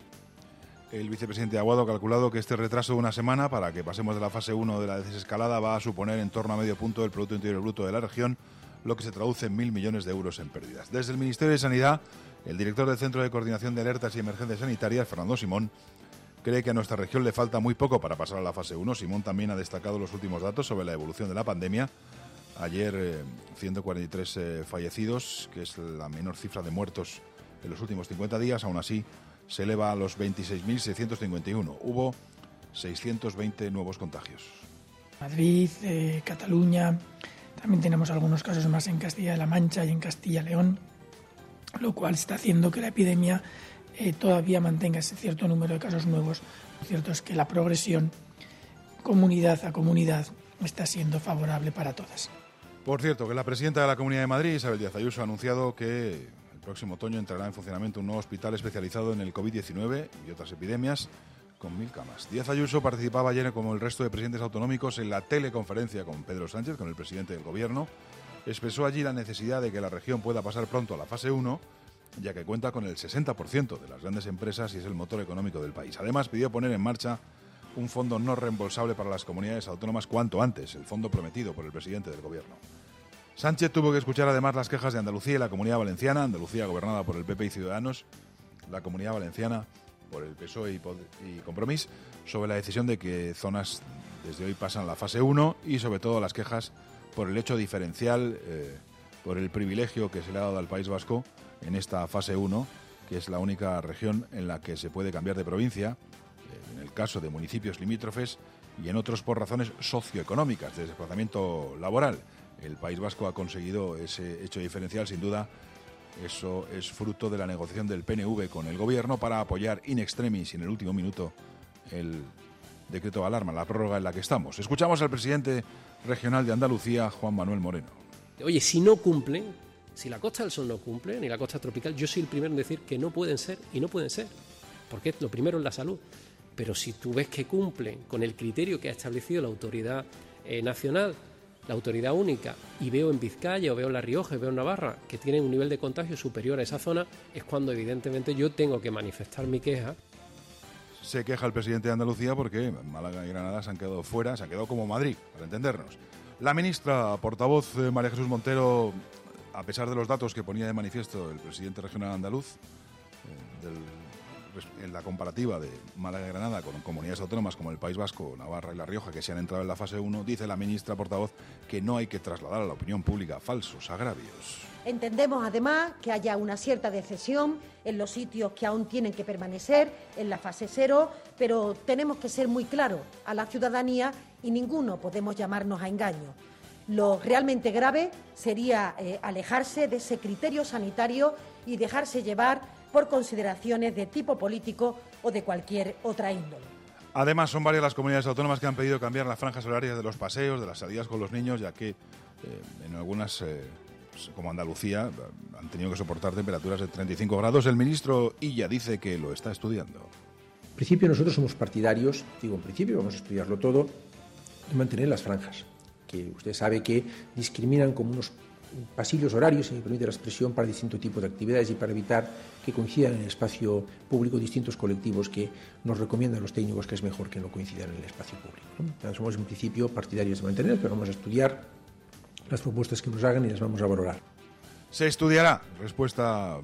El vicepresidente Aguado ha calculado que este retraso de una semana para que pasemos de la fase uno de la desescalada va a suponer en torno a medio punto del Producto Interior Bruto de la región, lo que se traduce en mil millones de euros en pérdidas. Desde el Ministerio de Sanidad, el director del Centro de Coordinación de Alertas y Emergencias Sanitarias, Fernando Simón, cree que a nuestra región le falta muy poco para pasar a la fase uno. Simón también ha destacado los últimos datos sobre la evolución de la pandemia. Ayer, eh, ciento cuarenta y tres eh, fallecidos, que es la menor cifra de muertos en los últimos cincuenta días. Aún así, se eleva a los veintiséis mil seiscientos cincuenta y uno. Hubo seiscientos veinte nuevos contagios. Madrid, eh, Cataluña, también tenemos algunos casos más en Castilla-La Mancha y en Castilla-León, lo cual está haciendo que la epidemia eh, todavía mantenga ese cierto número de casos nuevos. Lo cierto es que la progresión comunidad a comunidad está siendo favorable para todas. Por cierto, que la presidenta de la Comunidad de Madrid, Isabel Díaz Ayuso, ha anunciado que el próximo otoño entrará en funcionamiento un nuevo hospital especializado en el covid diecinueve y otras epidemias con mil camas. Díaz Ayuso participaba ayer, como el resto de presidentes autonómicos, en la teleconferencia con Pedro Sánchez, con el presidente del Gobierno. Expresó allí la necesidad de que la región pueda pasar pronto a la fase uno, ya que cuenta con el sesenta por ciento de las grandes empresas y es el motor económico del país. Además, pidió poner en marcha un fondo no reembolsable para las comunidades autónomas cuanto antes, el fondo prometido por el presidente del Gobierno. Sánchez tuvo que escuchar además las quejas de Andalucía y la Comunidad Valenciana, Andalucía gobernada por el P P y Ciudadanos, la Comunidad Valenciana por el P S O E y, y Compromís, sobre la decisión de que zonas desde hoy pasan a la fase uno y sobre todo las quejas por el hecho diferencial, eh, por el privilegio que se le ha dado al País Vasco en esta fase uno, que es la única región en la que se puede cambiar de provincia, eh, en el caso de municipios limítrofes y en otros por razones socioeconómicas, de desplazamiento laboral. El País Vasco ha conseguido ese hecho diferencial, sin duda. Eso es fruto de la negociación del P N V con el Gobierno para apoyar in extremis y en el último minuto el decreto de alarma, la prórroga en la que estamos. Escuchamos al presidente regional de Andalucía, Juan Manuel Moreno. Oye, si no cumplen, si la Costa del Sol no cumple, ni la Costa Tropical, yo soy el primero en decir que no pueden ser y no pueden ser, porque lo primero es la salud. Pero si tú ves que cumplen con el criterio que ha establecido la autoridad eh, nacional, la autoridad única, y veo en Vizcaya o veo en La Rioja y veo en Navarra que tienen un nivel de contagio superior a esa zona, es cuando evidentemente yo tengo que manifestar mi queja. Se queja el presidente de Andalucía porque Málaga y Granada se han quedado fuera, se han quedado como Madrid, para entendernos. La ministra portavoz eh, María Jesús Montero, a pesar de los datos que ponía de manifiesto el presidente regional andaluz, eh, del en la comparativa de Málaga y Granada con comunidades autónomas como el País Vasco, Navarra y La Rioja, que se han entrado en la fase uno, dice la ministra portavoz que no hay que trasladar a la opinión pública falsos agravios. Entendemos además que haya una cierta decepción en los sitios que aún tienen que permanecer en la fase cero, pero tenemos que ser muy claros a la ciudadanía y ninguno podemos llamarnos a engaño. Lo realmente grave sería eh, alejarse de ese criterio sanitario y dejarse llevar por consideraciones de tipo político o de cualquier otra índole. Además, son varias las comunidades autónomas que han pedido cambiar las franjas horarias de los paseos, de las salidas con los niños, ya que eh, en algunas, eh, como Andalucía, han tenido que soportar temperaturas de treinta y cinco grados. El ministro Illa dice que lo está estudiando. En principio nosotros somos partidarios, digo en principio, vamos a estudiarlo todo, de mantener las franjas, que usted sabe que discriminan como unos pasillos horarios, si me permite la expresión, para distintos tipos de actividades y para evitar que coincidan en el espacio público distintos colectivos que nos recomiendan los técnicos que es mejor que no coincidan en el espacio público, ¿no? Somos en principio partidarios de mantener, pero vamos a estudiar las propuestas que nos hagan y las vamos a valorar. Se estudiará, respuesta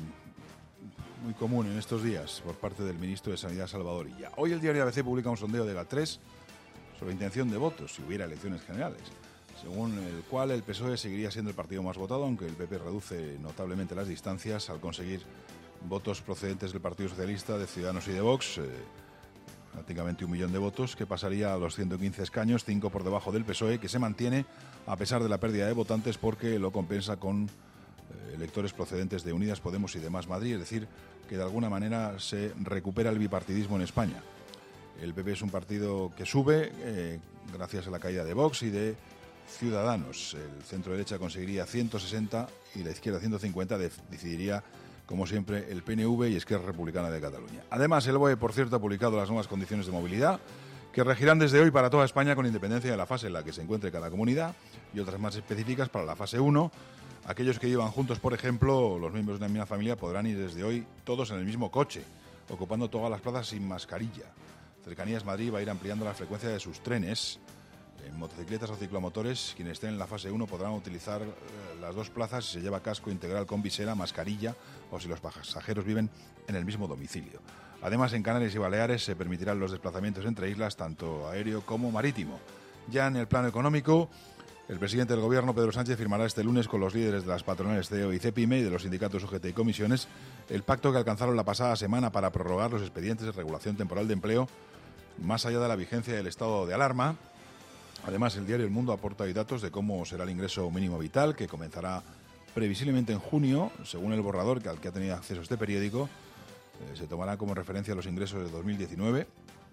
muy común en estos días por parte del ministro de Sanidad, Salvador Illa. Hoy el diario A B C publica un sondeo de GAT tres sobre intención de votos si hubiera elecciones generales, según el cual el P S O E seguiría siendo el partido más votado, aunque el P P reduce notablemente las distancias al conseguir votos procedentes del Partido Socialista, de Ciudadanos y de Vox, eh, prácticamente un millón de votos, que pasaría a los ciento quince escaños, cinco por debajo del P S O E, que se mantiene a pesar de la pérdida de votantes porque lo compensa con eh, electores procedentes de Unidas Podemos y de Más Madrid, es decir, que de alguna manera se recupera el bipartidismo en España. El P P es un partido que sube eh, gracias a la caída de Vox y de Ciudadanos. El centro derecha conseguiría ciento sesenta y la izquierda ciento cincuenta. De, decidiría, como siempre, el P N V y Esquerra Republicana de Cataluña. Además, el B O E, por cierto, ha publicado las nuevas condiciones de movilidad que regirán desde hoy para toda España con independencia de la fase en la que se encuentre cada comunidad, y otras más específicas para la fase uno. Aquellos que llevan juntos, por ejemplo, los miembros de una misma familia podrán ir desde hoy todos en el mismo coche, ocupando todas las plazas sin mascarilla. Cercanías Madrid va a ir ampliando la frecuencia de sus trenes. En motocicletas o ciclomotores, quienes estén en la fase uno podrán utilizar eh, las dos plazas si se lleva casco integral con visera, mascarilla o si los pasajeros viven en el mismo domicilio. Además, en Canarias y Baleares se permitirán los desplazamientos entre islas, tanto aéreo como marítimo. Ya en el plano económico, el presidente del Gobierno, Pedro Sánchez, firmará este lunes con los líderes de las patronales C E O y CEPIME y de los sindicatos U G T y comisiones el pacto que alcanzaron la pasada semana para prorrogar los expedientes de regulación temporal de empleo más allá de la vigencia del estado de alarma. Además, el diario El Mundo aporta hoy datos de cómo será el ingreso mínimo vital, que comenzará previsiblemente en junio, según el borrador que al que ha tenido acceso este periódico. Eh, se tomará como referencia los ingresos de dos mil diecinueve.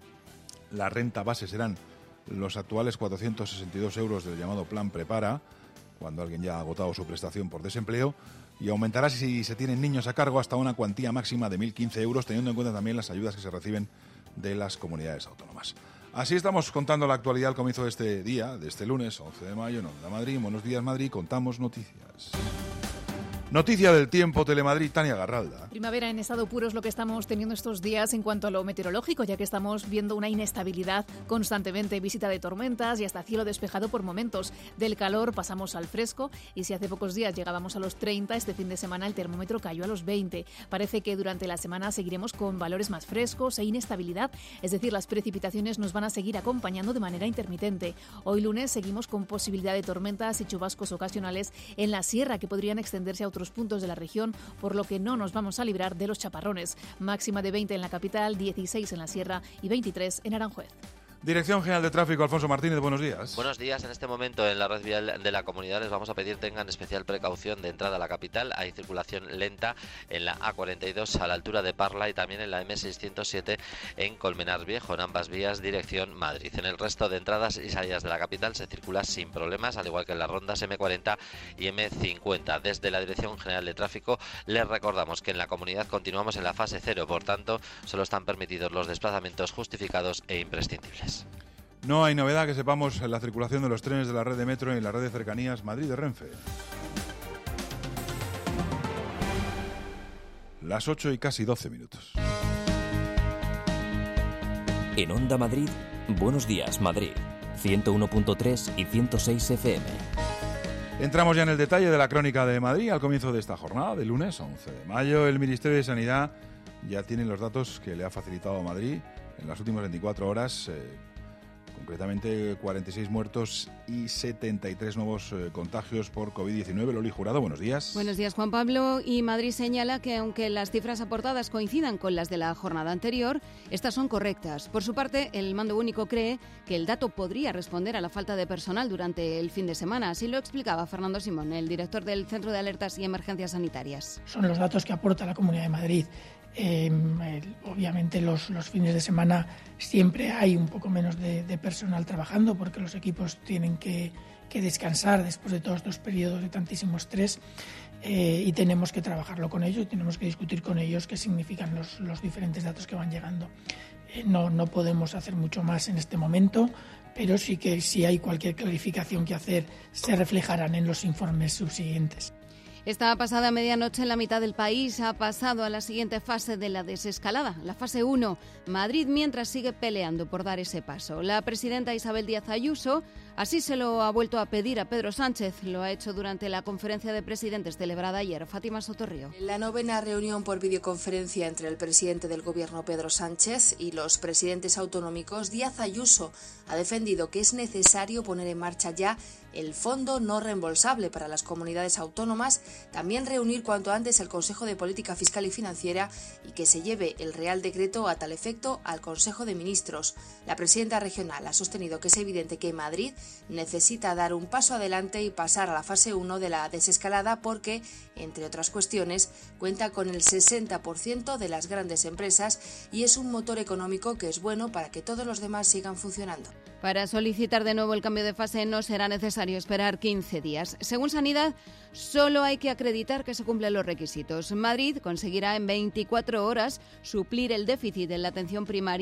La renta base serán los actuales cuatrocientos sesenta y dos euros del llamado Plan Prepara, cuando alguien ya ha agotado su prestación por desempleo, y aumentará si se tienen niños a cargo hasta una cuantía máxima de mil quince euros, teniendo en cuenta también las ayudas que se reciben de las comunidades autónomas. Así estamos contando la actualidad al comienzo de este día, de este lunes once de mayo en Onda Madrid. Buenos días, Madrid, contamos noticias. Noticia del tiempo, Telemadrid, Tania Garralda. Primavera en estado puro es lo que estamos teniendo estos días en cuanto a lo meteorológico, ya que estamos viendo una inestabilidad constantemente, visita de tormentas y hasta cielo despejado por momentos. Del calor pasamos al fresco y si hace pocos días llegábamos a los treinta, este fin de semana el termómetro cayó a los veinte. Parece que durante la semana seguiremos con valores más frescos e inestabilidad, es decir, las precipitaciones nos van a seguir acompañando de manera intermitente. Hoy lunes seguimos con posibilidad de tormentas y chubascos ocasionales en la sierra que podrían extenderse a otros puntos de la región, por lo que no nos vamos a librar de los chaparrones. Máxima de veinte en la capital, dieciséis en la sierra y veintitrés en Aranjuez. Dirección General de Tráfico, Alfonso Martínez, buenos días. Buenos días. En este momento en la red vial de la comunidad les vamos a pedir tengan especial precaución de entrada a la capital. Hay circulación lenta en la A cuarenta y dos a la altura de Parla y también en la M seiscientos siete en Colmenar Viejo, en ambas vías dirección Madrid. En el resto de entradas y salidas de la capital se circula sin problemas, al igual que en las rondas M cuarenta y M cincuenta. Desde la Dirección General de Tráfico les recordamos que en la comunidad continuamos en la fase cero, por tanto solo están permitidos los desplazamientos justificados e imprescindibles. No hay novedad que sepamos en la circulación de los trenes de la red de metro y en la red de cercanías Madrid de Renfe. Las ocho y casi doce minutos. En Onda Madrid, Buenos Días Madrid, ciento uno punto tres y ciento seis F M. Entramos ya en el detalle de la crónica de Madrid al comienzo de esta jornada, de lunes once de mayo. El Ministerio de Sanidad ya tiene los datos que le ha facilitado a Madrid en las últimas veinticuatro horas, eh, concretamente cuarenta y seis muertos y setenta y tres nuevos eh, contagios por COVID diecinueve. Loli Jurado, buenos días. Buenos días, Juan Pablo. Y Madrid señala que aunque las cifras aportadas coincidan con las de la jornada anterior, estas son correctas. Por su parte, el Mando Único cree que el dato podría responder a la falta de personal durante el fin de semana. Así lo explicaba Fernando Simón, el director del Centro de Alertas y Emergencias Sanitarias. Son los datos que aporta la Comunidad de Madrid. Eh, el, obviamente los, los fines de semana siempre hay un poco menos de, de personal trabajando porque los equipos tienen que, que descansar después de todos estos periodos de tantísimo estrés eh, y tenemos que trabajarlo con ellos y tenemos que discutir con ellos qué significan los, los diferentes datos que van llegando. Eh, no, no podemos hacer mucho más en este momento, pero sí que si hay cualquier clarificación que hacer se reflejarán en los informes subsiguientes. Esta pasada medianoche en la mitad del país ha pasado a la siguiente fase de la desescalada, la fase uno. Madrid mientras sigue peleando por dar ese paso. La presidenta Isabel Díaz Ayuso así se lo ha vuelto a pedir a Pedro Sánchez. Lo ha hecho durante la conferencia de presidentes celebrada ayer. Fátima Sotorrío. En la novena reunión por videoconferencia entre el presidente del Gobierno Pedro Sánchez y los presidentes autonómicos, Díaz Ayuso ha defendido que es necesario poner en marcha ya el fondo no reembolsable para las comunidades autónomas, también reunir cuanto antes el Consejo de Política Fiscal y Financiera y que se lleve el Real Decreto a tal efecto al Consejo de Ministros. La presidenta regional ha sostenido que es evidente que Madrid necesita dar un paso adelante y pasar a la fase uno de la desescalada porque, entre otras cuestiones, cuenta con el sesenta por ciento de las grandes empresas y es un motor económico que es bueno para que todos los demás sigan funcionando. Para solicitar de nuevo el cambio de fase no será necesario esperar quince días. Según Sanidad, solo hay que acreditar que se cumplen los requisitos. Madrid conseguirá en veinticuatro horas suplir el déficit en la atención primaria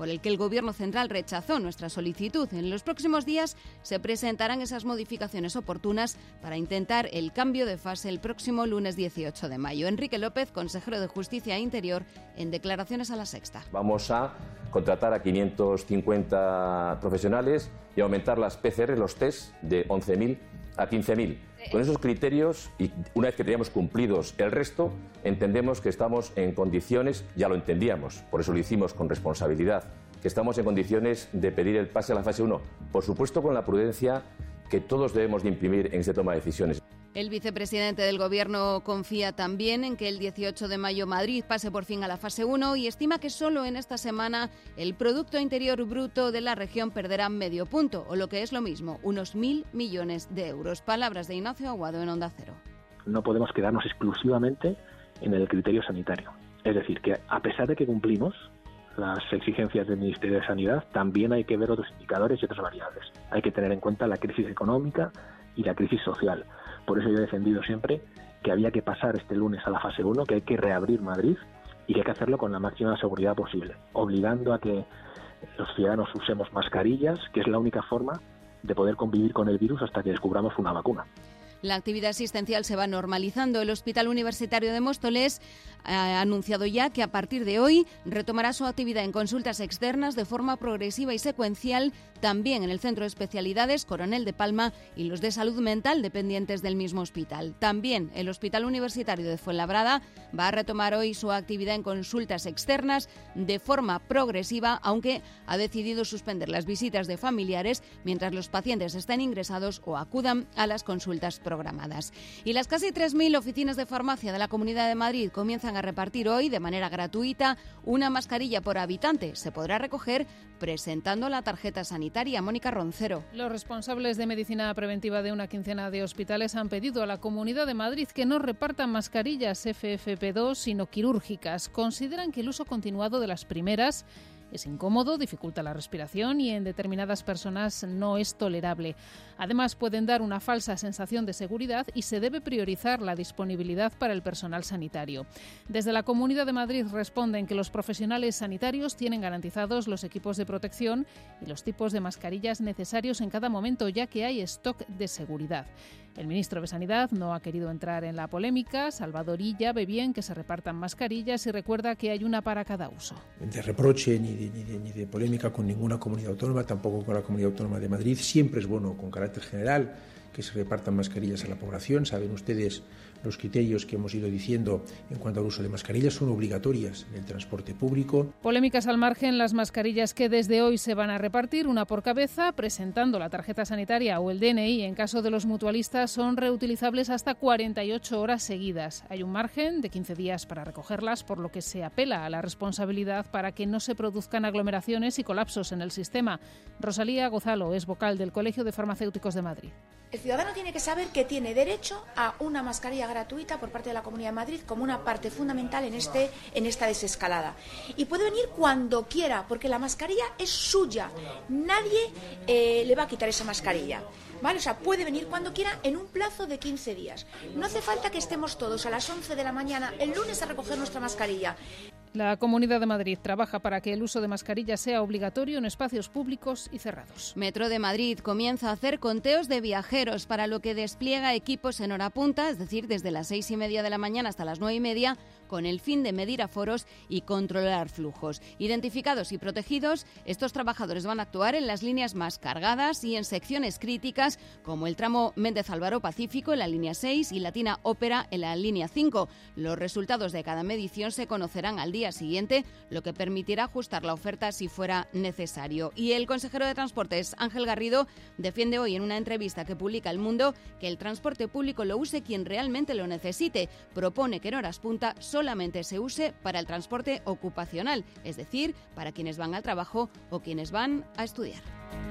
por el que el Gobierno central rechazó nuestra solicitud. En los próximos días se presentarán esas modificaciones oportunas para intentar el cambio de fase el próximo lunes dieciocho de mayo. Enrique López, consejero de Justicia e Interior, en declaraciones a La Sexta. Vamos a contratar a quinientos cincuenta profesionales y aumentar las P C R, los test, de once mil a quince mil. Con esos criterios, y una vez que teníamos cumplidos el resto, entendemos que estamos en condiciones, ya lo entendíamos, por eso lo hicimos con responsabilidad, que estamos en condiciones de pedir el pase a la fase uno, por supuesto con la prudencia que todos debemos de imprimir en esta toma de decisiones. El vicepresidente del Gobierno confía también en que el dieciocho de mayo Madrid pase por fin a la fase uno y estima que solo en esta semana el Producto Interior Bruto de la región perderá medio punto, o lo que es lo mismo, unos mil millones de euros. Palabras de Ignacio Aguado en Onda Cero. No podemos quedarnos exclusivamente en el criterio sanitario. Es decir, que a pesar de que cumplimos las exigencias del Ministerio de Sanidad, también hay que ver otros indicadores y otras variables. Hay que tener en cuenta la crisis económica y la crisis social. Por eso yo he defendido siempre que había que pasar este lunes a la fase uno, que hay que reabrir Madrid y que hay que hacerlo con la máxima seguridad posible, obligando a que los ciudadanos usemos mascarillas, que es la única forma de poder convivir con el virus hasta que descubramos una vacuna. La actividad asistencial se va normalizando. El Hospital Universitario de Móstoles ha anunciado ya que a partir de hoy retomará su actividad en consultas externas de forma progresiva y secuencial, también en el Centro de Especialidades Coronel de Palma y los de Salud Mental dependientes del mismo hospital. También el Hospital Universitario de Fuenlabrada va a retomar hoy su actividad en consultas externas de forma progresiva, aunque ha decidido suspender las visitas de familiares mientras los pacientes estén ingresados o acudan a las consultas programadas. Y las casi tres mil oficinas de farmacia de la Comunidad de Madrid comienzan a repartir hoy de manera gratuita una mascarilla por habitante. Se podrá recoger presentando la tarjeta sanitaria. Mónica Roncero. Los responsables de medicina preventiva de una quincena de hospitales han pedido a la Comunidad de Madrid que no repartan mascarillas F F P dos, sino quirúrgicas. Consideran que el uso continuado de las primeras es incómodo, dificulta la respiración y en determinadas personas no es tolerable. Además, pueden dar una falsa sensación de seguridad y se debe priorizar la disponibilidad para el personal sanitario. Desde la Comunidad de Madrid responden que los profesionales sanitarios tienen garantizados los equipos de protección y los tipos de mascarillas necesarios en cada momento, ya que hay stock de seguridad. El ministro de Sanidad no ha querido entrar en la polémica. Salvador Illa ve bien que se repartan mascarillas y recuerda que hay una para cada uso. De reproche ni de, ni, de, ni de polémica con ninguna comunidad autónoma, tampoco con la Comunidad Autónoma de Madrid. Siempre es bueno, con carácter general, que se repartan mascarillas a la población. Saben ustedes los criterios que hemos ido diciendo en cuanto al uso de mascarillas son obligatorias en el transporte público. Polémicas al margen, las mascarillas que desde hoy se van a repartir, una por cabeza, presentando la tarjeta sanitaria o el D N I en caso de los mutualistas, son reutilizables hasta cuarenta y ocho horas seguidas. Hay un margen de quince días para recogerlas, por lo que se apela a la responsabilidad para que no se produzcan aglomeraciones y colapsos en el sistema. Rosalía Gozalo es vocal del Colegio de Farmacéuticos de Madrid. El ciudadano tiene que saber que tiene derecho a una mascarilla gratuita por parte de la Comunidad de Madrid como una parte fundamental en, este, en esta desescalada. Y puede venir cuando quiera, porque la mascarilla es suya. Nadie eh, le va a quitar esa mascarilla. ¿Vale? O sea, puede venir cuando quiera en un plazo de quince días. No hace falta que estemos todos a las once de la mañana el lunes a recoger nuestra mascarilla. La Comunidad de Madrid trabaja para que el uso de mascarillas sea obligatorio en espacios públicos y cerrados. Metro de Madrid comienza a hacer conteos de viajeros, para lo que despliega equipos en hora punta, es decir, desde las seis y media de la mañana hasta las nueve y media, con el fin de medir aforos y controlar flujos. Identificados y protegidos, estos trabajadores van a actuar en las líneas más cargadas y en secciones críticas, como el tramo Méndez Álvaro Pacífico en la línea seis y Latina Ópera en la línea cinco. Los resultados de cada medición se conocerán al día siguiente, lo que permitirá ajustar la oferta si fuera necesario. Y el consejero de Transportes, Ángel Garrido, defiende hoy en una entrevista que publica El Mundo que el transporte público lo use quien realmente lo necesite. Propone que en horas punta solamente se use para el transporte ocupacional, es decir, para quienes van al trabajo o quienes van a estudiar.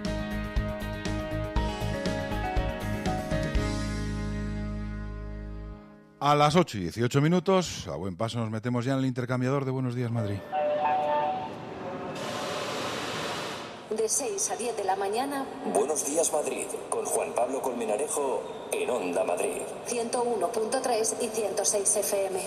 A las ocho y dieciocho minutos, a buen paso nos metemos ya en el intercambiador de Buenos Días Madrid. De seis a diez de la mañana. Buenos Días Madrid, con Juan Pablo Colmenarejo en Onda Madrid. ciento uno punto tres y ciento seis F M.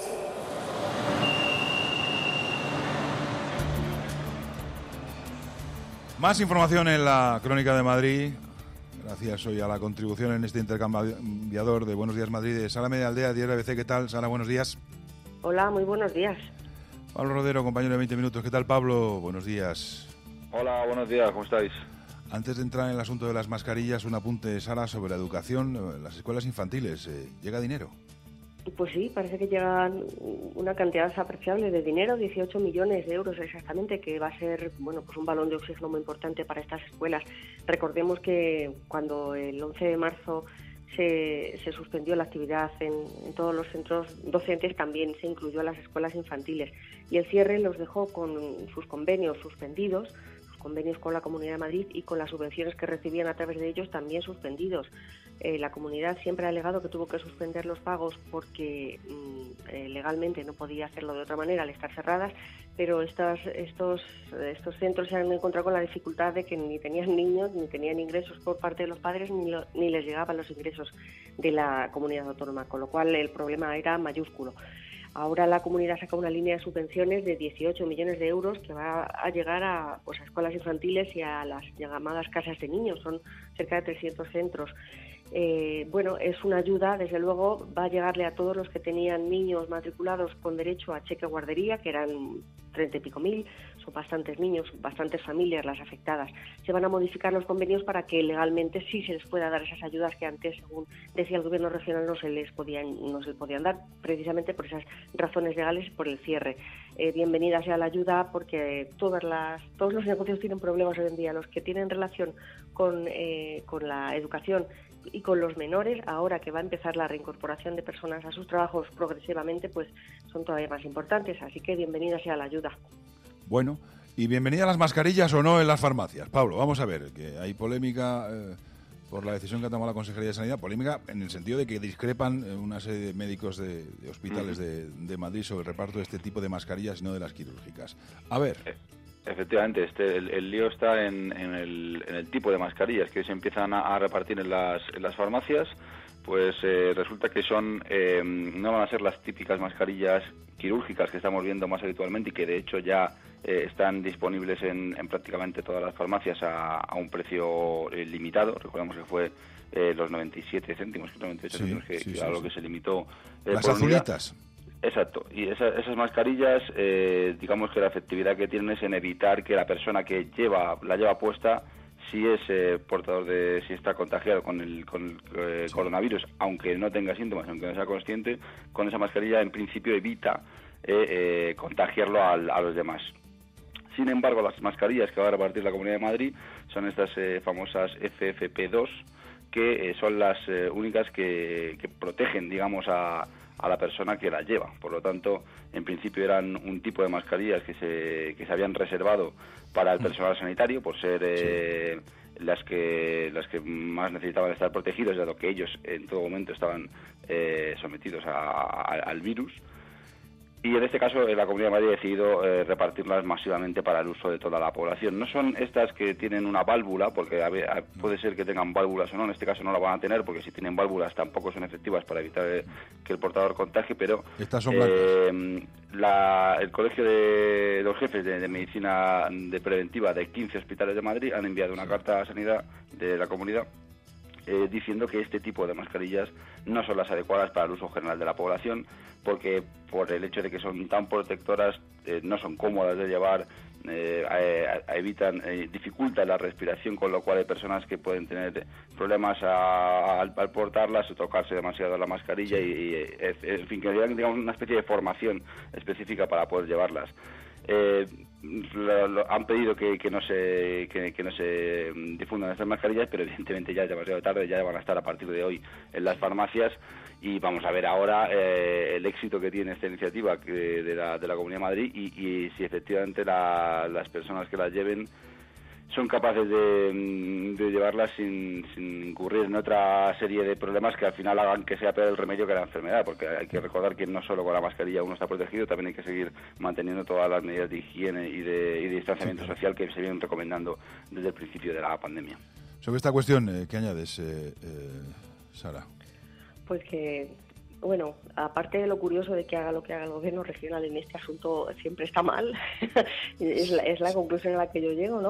Más información en la Crónica de Madrid. Gracias hoy a la contribución en este intercambiador de Buenos Días Madrid de Sala Media Aldea, Diario A B C. ¿Qué tal, Sara? Buenos días. Hola, muy buenos días. Pablo Rodero, compañero de veinte minutos. ¿Qué tal, Pablo? Buenos días. Hola, buenos días. ¿Cómo estáis? Antes de entrar en el asunto de las mascarillas, un apunte, Sara, sobre la educación, las escuelas infantiles. ¿Llega dinero? Pues sí, parece que llegan una cantidad apreciable de dinero, dieciocho millones de euros exactamente, que va a ser, bueno, pues un balón de oxígeno muy importante para estas escuelas. Recordemos que cuando el once de marzo se, se suspendió la actividad en, en todos los centros docentes, también se incluyó a las escuelas infantiles. Y el cierre los dejó con sus convenios suspendidos, convenios con la Comunidad de Madrid y con las subvenciones que recibían a través de ellos también suspendidos. Eh, la comunidad siempre ha alegado que tuvo que suspender los pagos porque mm, eh, legalmente no podía hacerlo de otra manera al estar cerradas, pero estas, estos, estos centros se han encontrado con la dificultad de que ni tenían niños, ni tenían ingresos por parte de los padres, ni, lo, ni les llegaban los ingresos de la comunidad autónoma, con lo cual el problema era mayúsculo. Ahora la comunidad saca una línea de subvenciones de dieciocho millones de euros que va a llegar a, pues, a escuelas infantiles y a las llamadas casas de niños. Son cerca de trescientos centros. Eh, bueno, es una ayuda, desde luego, va a llegarle a todos los que tenían niños matriculados con derecho a cheque guardería, que eran treinta y pico mil, son bastantes niños, bastantes familias las afectadas. Se van a modificar los convenios para que legalmente sí se les pueda dar esas ayudas que antes, según decía el gobierno regional, no se les podían, no se les podían dar, precisamente por esas razones legales y por el cierre. Eh, bienvenida sea la ayuda, porque todas las, todos los negocios tienen problemas hoy en día. Los que tienen relación con, eh, con la educación y con los menores, ahora que va a empezar la reincorporación de personas a sus trabajos progresivamente, pues son todavía más importantes. Así que bienvenida sea la ayuda. Bueno, y bienvenida a las mascarillas o no en las farmacias. Pablo, vamos a ver, que hay polémica eh, por la decisión que ha tomado la Consejería de Sanidad, polémica en el sentido de que discrepan eh, una serie de médicos de, de hospitales uh-huh. de, de Madrid sobre el reparto de este tipo de mascarillas y no de las quirúrgicas. A ver... Efectivamente, este, el, el lío está en, en, el, en el tipo de mascarillas que se empiezan a, a repartir en las, en las farmacias. Pues eh, resulta que son eh, no van a ser las típicas mascarillas quirúrgicas que estamos viendo más habitualmente y que de hecho ya eh, están disponibles en, en prácticamente todas las farmacias a, a un precio eh, limitado. Recordemos que fue eh, los noventa y siete céntimos, noventa y ocho sí, céntimos, que, sí, que sí, a lo sí. que se limitó. Eh, las azulitas. Exacto, y esa, esas mascarillas, eh, digamos que la efectividad que tienen es en evitar que la persona que lleva la lleva puesta, si es eh, portador de, si está contagiado con el, con el eh, sí. coronavirus, aunque no tenga síntomas, aunque no sea consciente, con esa mascarilla en principio evita eh, eh, contagiarlo a, a los demás. Sin embargo, las mascarillas que va a repartir la Comunidad de Madrid son estas eh, famosas F F P dos, que eh, son las eh, únicas que, que protegen, digamos, a a la persona que la lleva. Por lo tanto, en principio eran un tipo de mascarillas que se, que se habían reservado para el personal sanitario por ser eh, sí. las que las que más necesitaban estar protegidos, dado que ellos en todo momento estaban eh, sometidos a, a, al virus. Y en este caso la Comunidad de Madrid ha decidido eh, repartirlas masivamente para el uso de toda la población. No son estas que tienen una válvula, porque a ver, a, puede ser que tengan válvulas o no, en este caso no la van a tener, porque si tienen válvulas tampoco son efectivas para evitar eh, que el portador contagie, pero estas son eh, la, el Colegio de los Jefes de, de Medicina de Preventiva de quince hospitales de Madrid han enviado una carta a Sanidad de la comunidad Eh, diciendo que este tipo de mascarillas no son las adecuadas para el uso general de la población, porque por el hecho de que son tan protectoras, eh, no son cómodas de llevar, eh, a, a, evitan, eh, dificultan la respiración, con lo cual hay personas que pueden tener problemas a, a, al, al portarlas o tocarse demasiado la mascarilla sí. y, y eh, en fin, que digamos una especie de formación específica para poder llevarlas. Eh, lo, lo, han pedido que, que no se que, que no se difundan estas mascarillas, pero evidentemente ya es demasiado tarde, ya van a estar a partir de hoy en las farmacias y vamos a ver ahora eh, el éxito que tiene esta iniciativa que, de, la, de la Comunidad de Madrid y, y si efectivamente la, las personas que las lleven son capaces de, de llevarlas sin, sin incurrir en otra serie de problemas que al final hagan que sea peor el remedio que la enfermedad, porque hay que recordar que no solo con la mascarilla uno está protegido, también hay que seguir manteniendo todas las medidas de higiene y de, y de distanciamiento social que se vienen recomendando desde el principio de la pandemia. Sobre esta cuestión, eh, ¿qué añades, eh, eh, Sara? Pues que, bueno, aparte de lo curioso de que haga lo que haga el gobierno regional en este asunto siempre está mal, es, la, es la conclusión a la que yo llego, ¿no?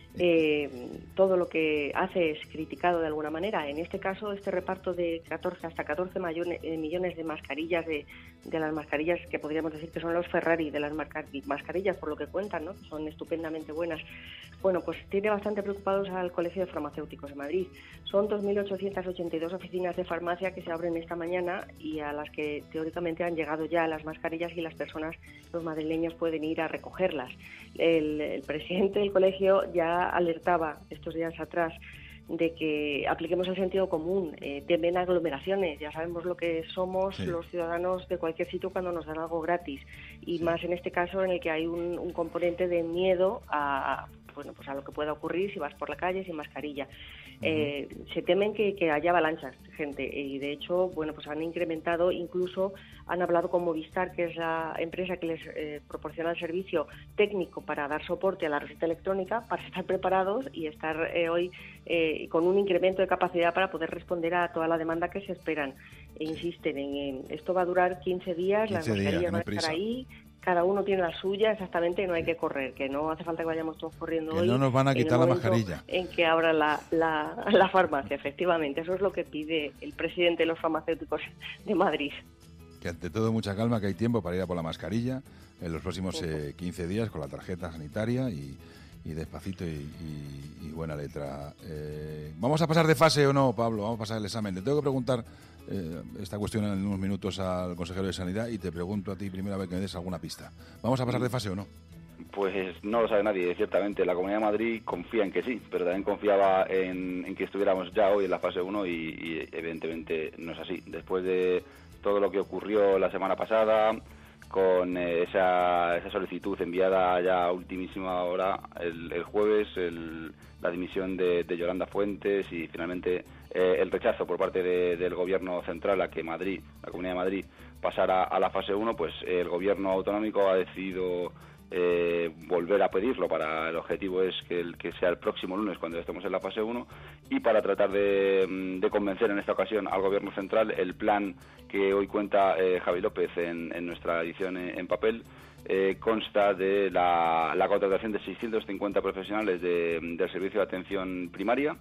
Eh, todo lo que hace es criticado de alguna manera. En este caso, este reparto de catorce hasta catorce millones, eh, millones de mascarillas, de, de las mascarillas que podríamos decir que son los Ferrari de las mascarillas, por lo que cuentan, ¿no? Son estupendamente buenas. Bueno, pues tiene bastante preocupados al Colegio de Farmacéuticos de Madrid. Son dos mil ochocientas ochenta y dos oficinas de farmacia que se abren esta mañana y a las que teóricamente han llegado ya las mascarillas y las personas, los madrileños, pueden ir a recogerlas. El, el presidente del colegio ya alertaba estos días atrás de que apliquemos el sentido común, eh, temen aglomeraciones, ya sabemos lo que somos sí. los ciudadanos de cualquier sitio cuando nos dan algo gratis, y sí. más en este caso en el que hay un, un componente de miedo a, bueno, pues a lo que pueda ocurrir si vas por la calle sin mascarilla. Eh, uh-huh. Se temen que, que haya avalanchas de gente y de hecho, bueno, pues han incrementado, incluso han hablado con Movistar, que es la empresa que les eh, proporciona el servicio técnico para dar soporte a la receta electrónica, para estar preparados y estar eh, hoy eh, con un incremento de capacidad para poder responder a toda la demanda que se esperan. E insisten en, en esto va a durar quince días, quince las mascarillas días, van a estar ahí. Cada uno tiene la suya, exactamente, no hay que correr, que no hace falta que vayamos todos corriendo que hoy. No nos van a quitar la mascarilla. En que abra la, la, la farmacia, efectivamente. Eso es lo que pide el presidente de los farmacéuticos de Madrid. Que ante todo mucha calma, que hay tiempo para ir a por la mascarilla en los próximos eh, quince días con la tarjeta sanitaria y, y despacito y, y, y buena letra. Eh, ¿Vamos a pasar de fase o no, Pablo? Vamos a pasar el examen. Te tengo que preguntar eh, esta cuestión en unos minutos al consejero de Sanidad y te pregunto a ti primero a ver que me des alguna pista. ¿Vamos a pasar de fase o no? Pues no lo sabe nadie, ciertamente. La Comunidad de Madrid confía en que sí, pero también confiaba en, en que estuviéramos ya hoy en la fase uno y, y evidentemente no es así. Después de todo lo que ocurrió la semana pasada, con eh, esa, esa solicitud enviada ya a ultimísima hora el, el jueves, el, la dimisión de, de Yolanda Fuentes y finalmente eh, el rechazo por parte de, del Gobierno central a que Madrid, la Comunidad de Madrid, pasara a la fase uno, pues el Gobierno autonómico ha decidido Eh, volver a pedirlo. Para el objetivo es que, el, que sea el próximo lunes cuando estemos en la fase uno y para tratar de, de convencer en esta ocasión al Gobierno central. El plan que hoy cuenta eh, Javi López en, en nuestra edición en, en papel eh, consta de la, la contratación de seiscientos cincuenta profesionales de, del servicio de atención primaria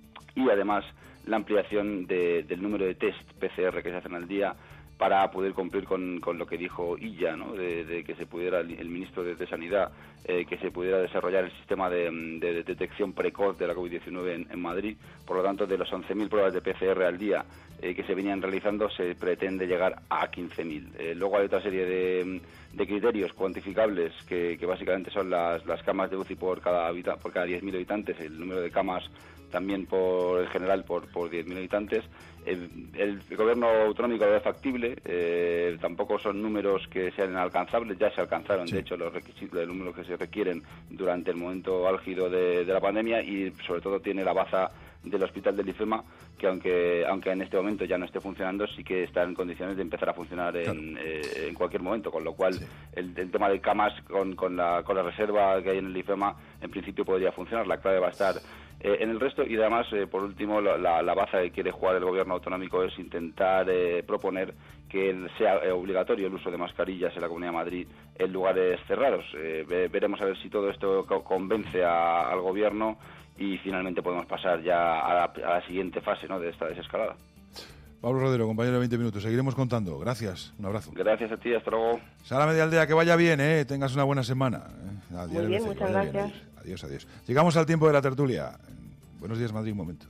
y además la ampliación de, del número de test P C R que se hacen al día para poder cumplir con, con lo que dijo Illa, ¿no? de, de que se pudiera, el ministro de, de Sanidad, eh, que se pudiera desarrollar el sistema de, de, de detección precoz de la COVID diecinueve en, en Madrid. Por lo tanto, de los once mil pruebas de P C R al día eh, que se venían realizando, se pretende llegar a quince mil. Eh, luego hay otra serie de, de criterios cuantificables que, que básicamente son las, las camas de U C I por cada, habita, por cada diez mil habitantes, el número de camas también por el general por, por diez mil habitantes. El, el, el gobierno autonómico lo ve factible, eh, tampoco son números que sean inalcanzables, ya se alcanzaron, sí. de hecho, los requisitos, los números que se requieren durante el momento álgido de, de la pandemia y sobre todo tiene la baza del Hospital del IFEMA, que aunque aunque en este momento ya no esté funcionando, sí que está en condiciones de empezar a funcionar en, claro. eh, en cualquier momento, con lo cual sí. el, el tema de camas con, con, la, con la reserva que hay en el IFEMA en principio podría funcionar. La clave va a estar eh, en el resto y además, eh, por último, la, la, la baza que quiere jugar el gobierno autonómico es intentar eh, proponer que sea eh, obligatorio el uso de mascarillas en la Comunidad de Madrid en lugares cerrados. Eh, ve, veremos a ver si todo esto co- convence a, al gobierno y finalmente podemos pasar ya a la, a la siguiente fase, ¿no?, de esta desescalada. Pablo Rodero, compañero de veinte minutos, seguiremos contando. Gracias, un abrazo. Gracias a ti, hasta luego. Sara Medialdea, que vaya bien, ¿eh? Tengas una buena semana. ¿eh? Adiós, Muy bien, muchas gracias. Bien, adiós, adiós. Llegamos al tiempo de la tertulia. Buenos días, Madrid, un momento.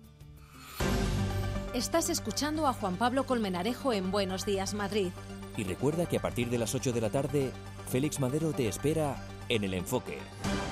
Estás escuchando a Juan Pablo Colmenarejo en Buenos Días, Madrid. Y recuerda que a partir de las ocho de la tarde, Félix Madero te espera en El Enfoque.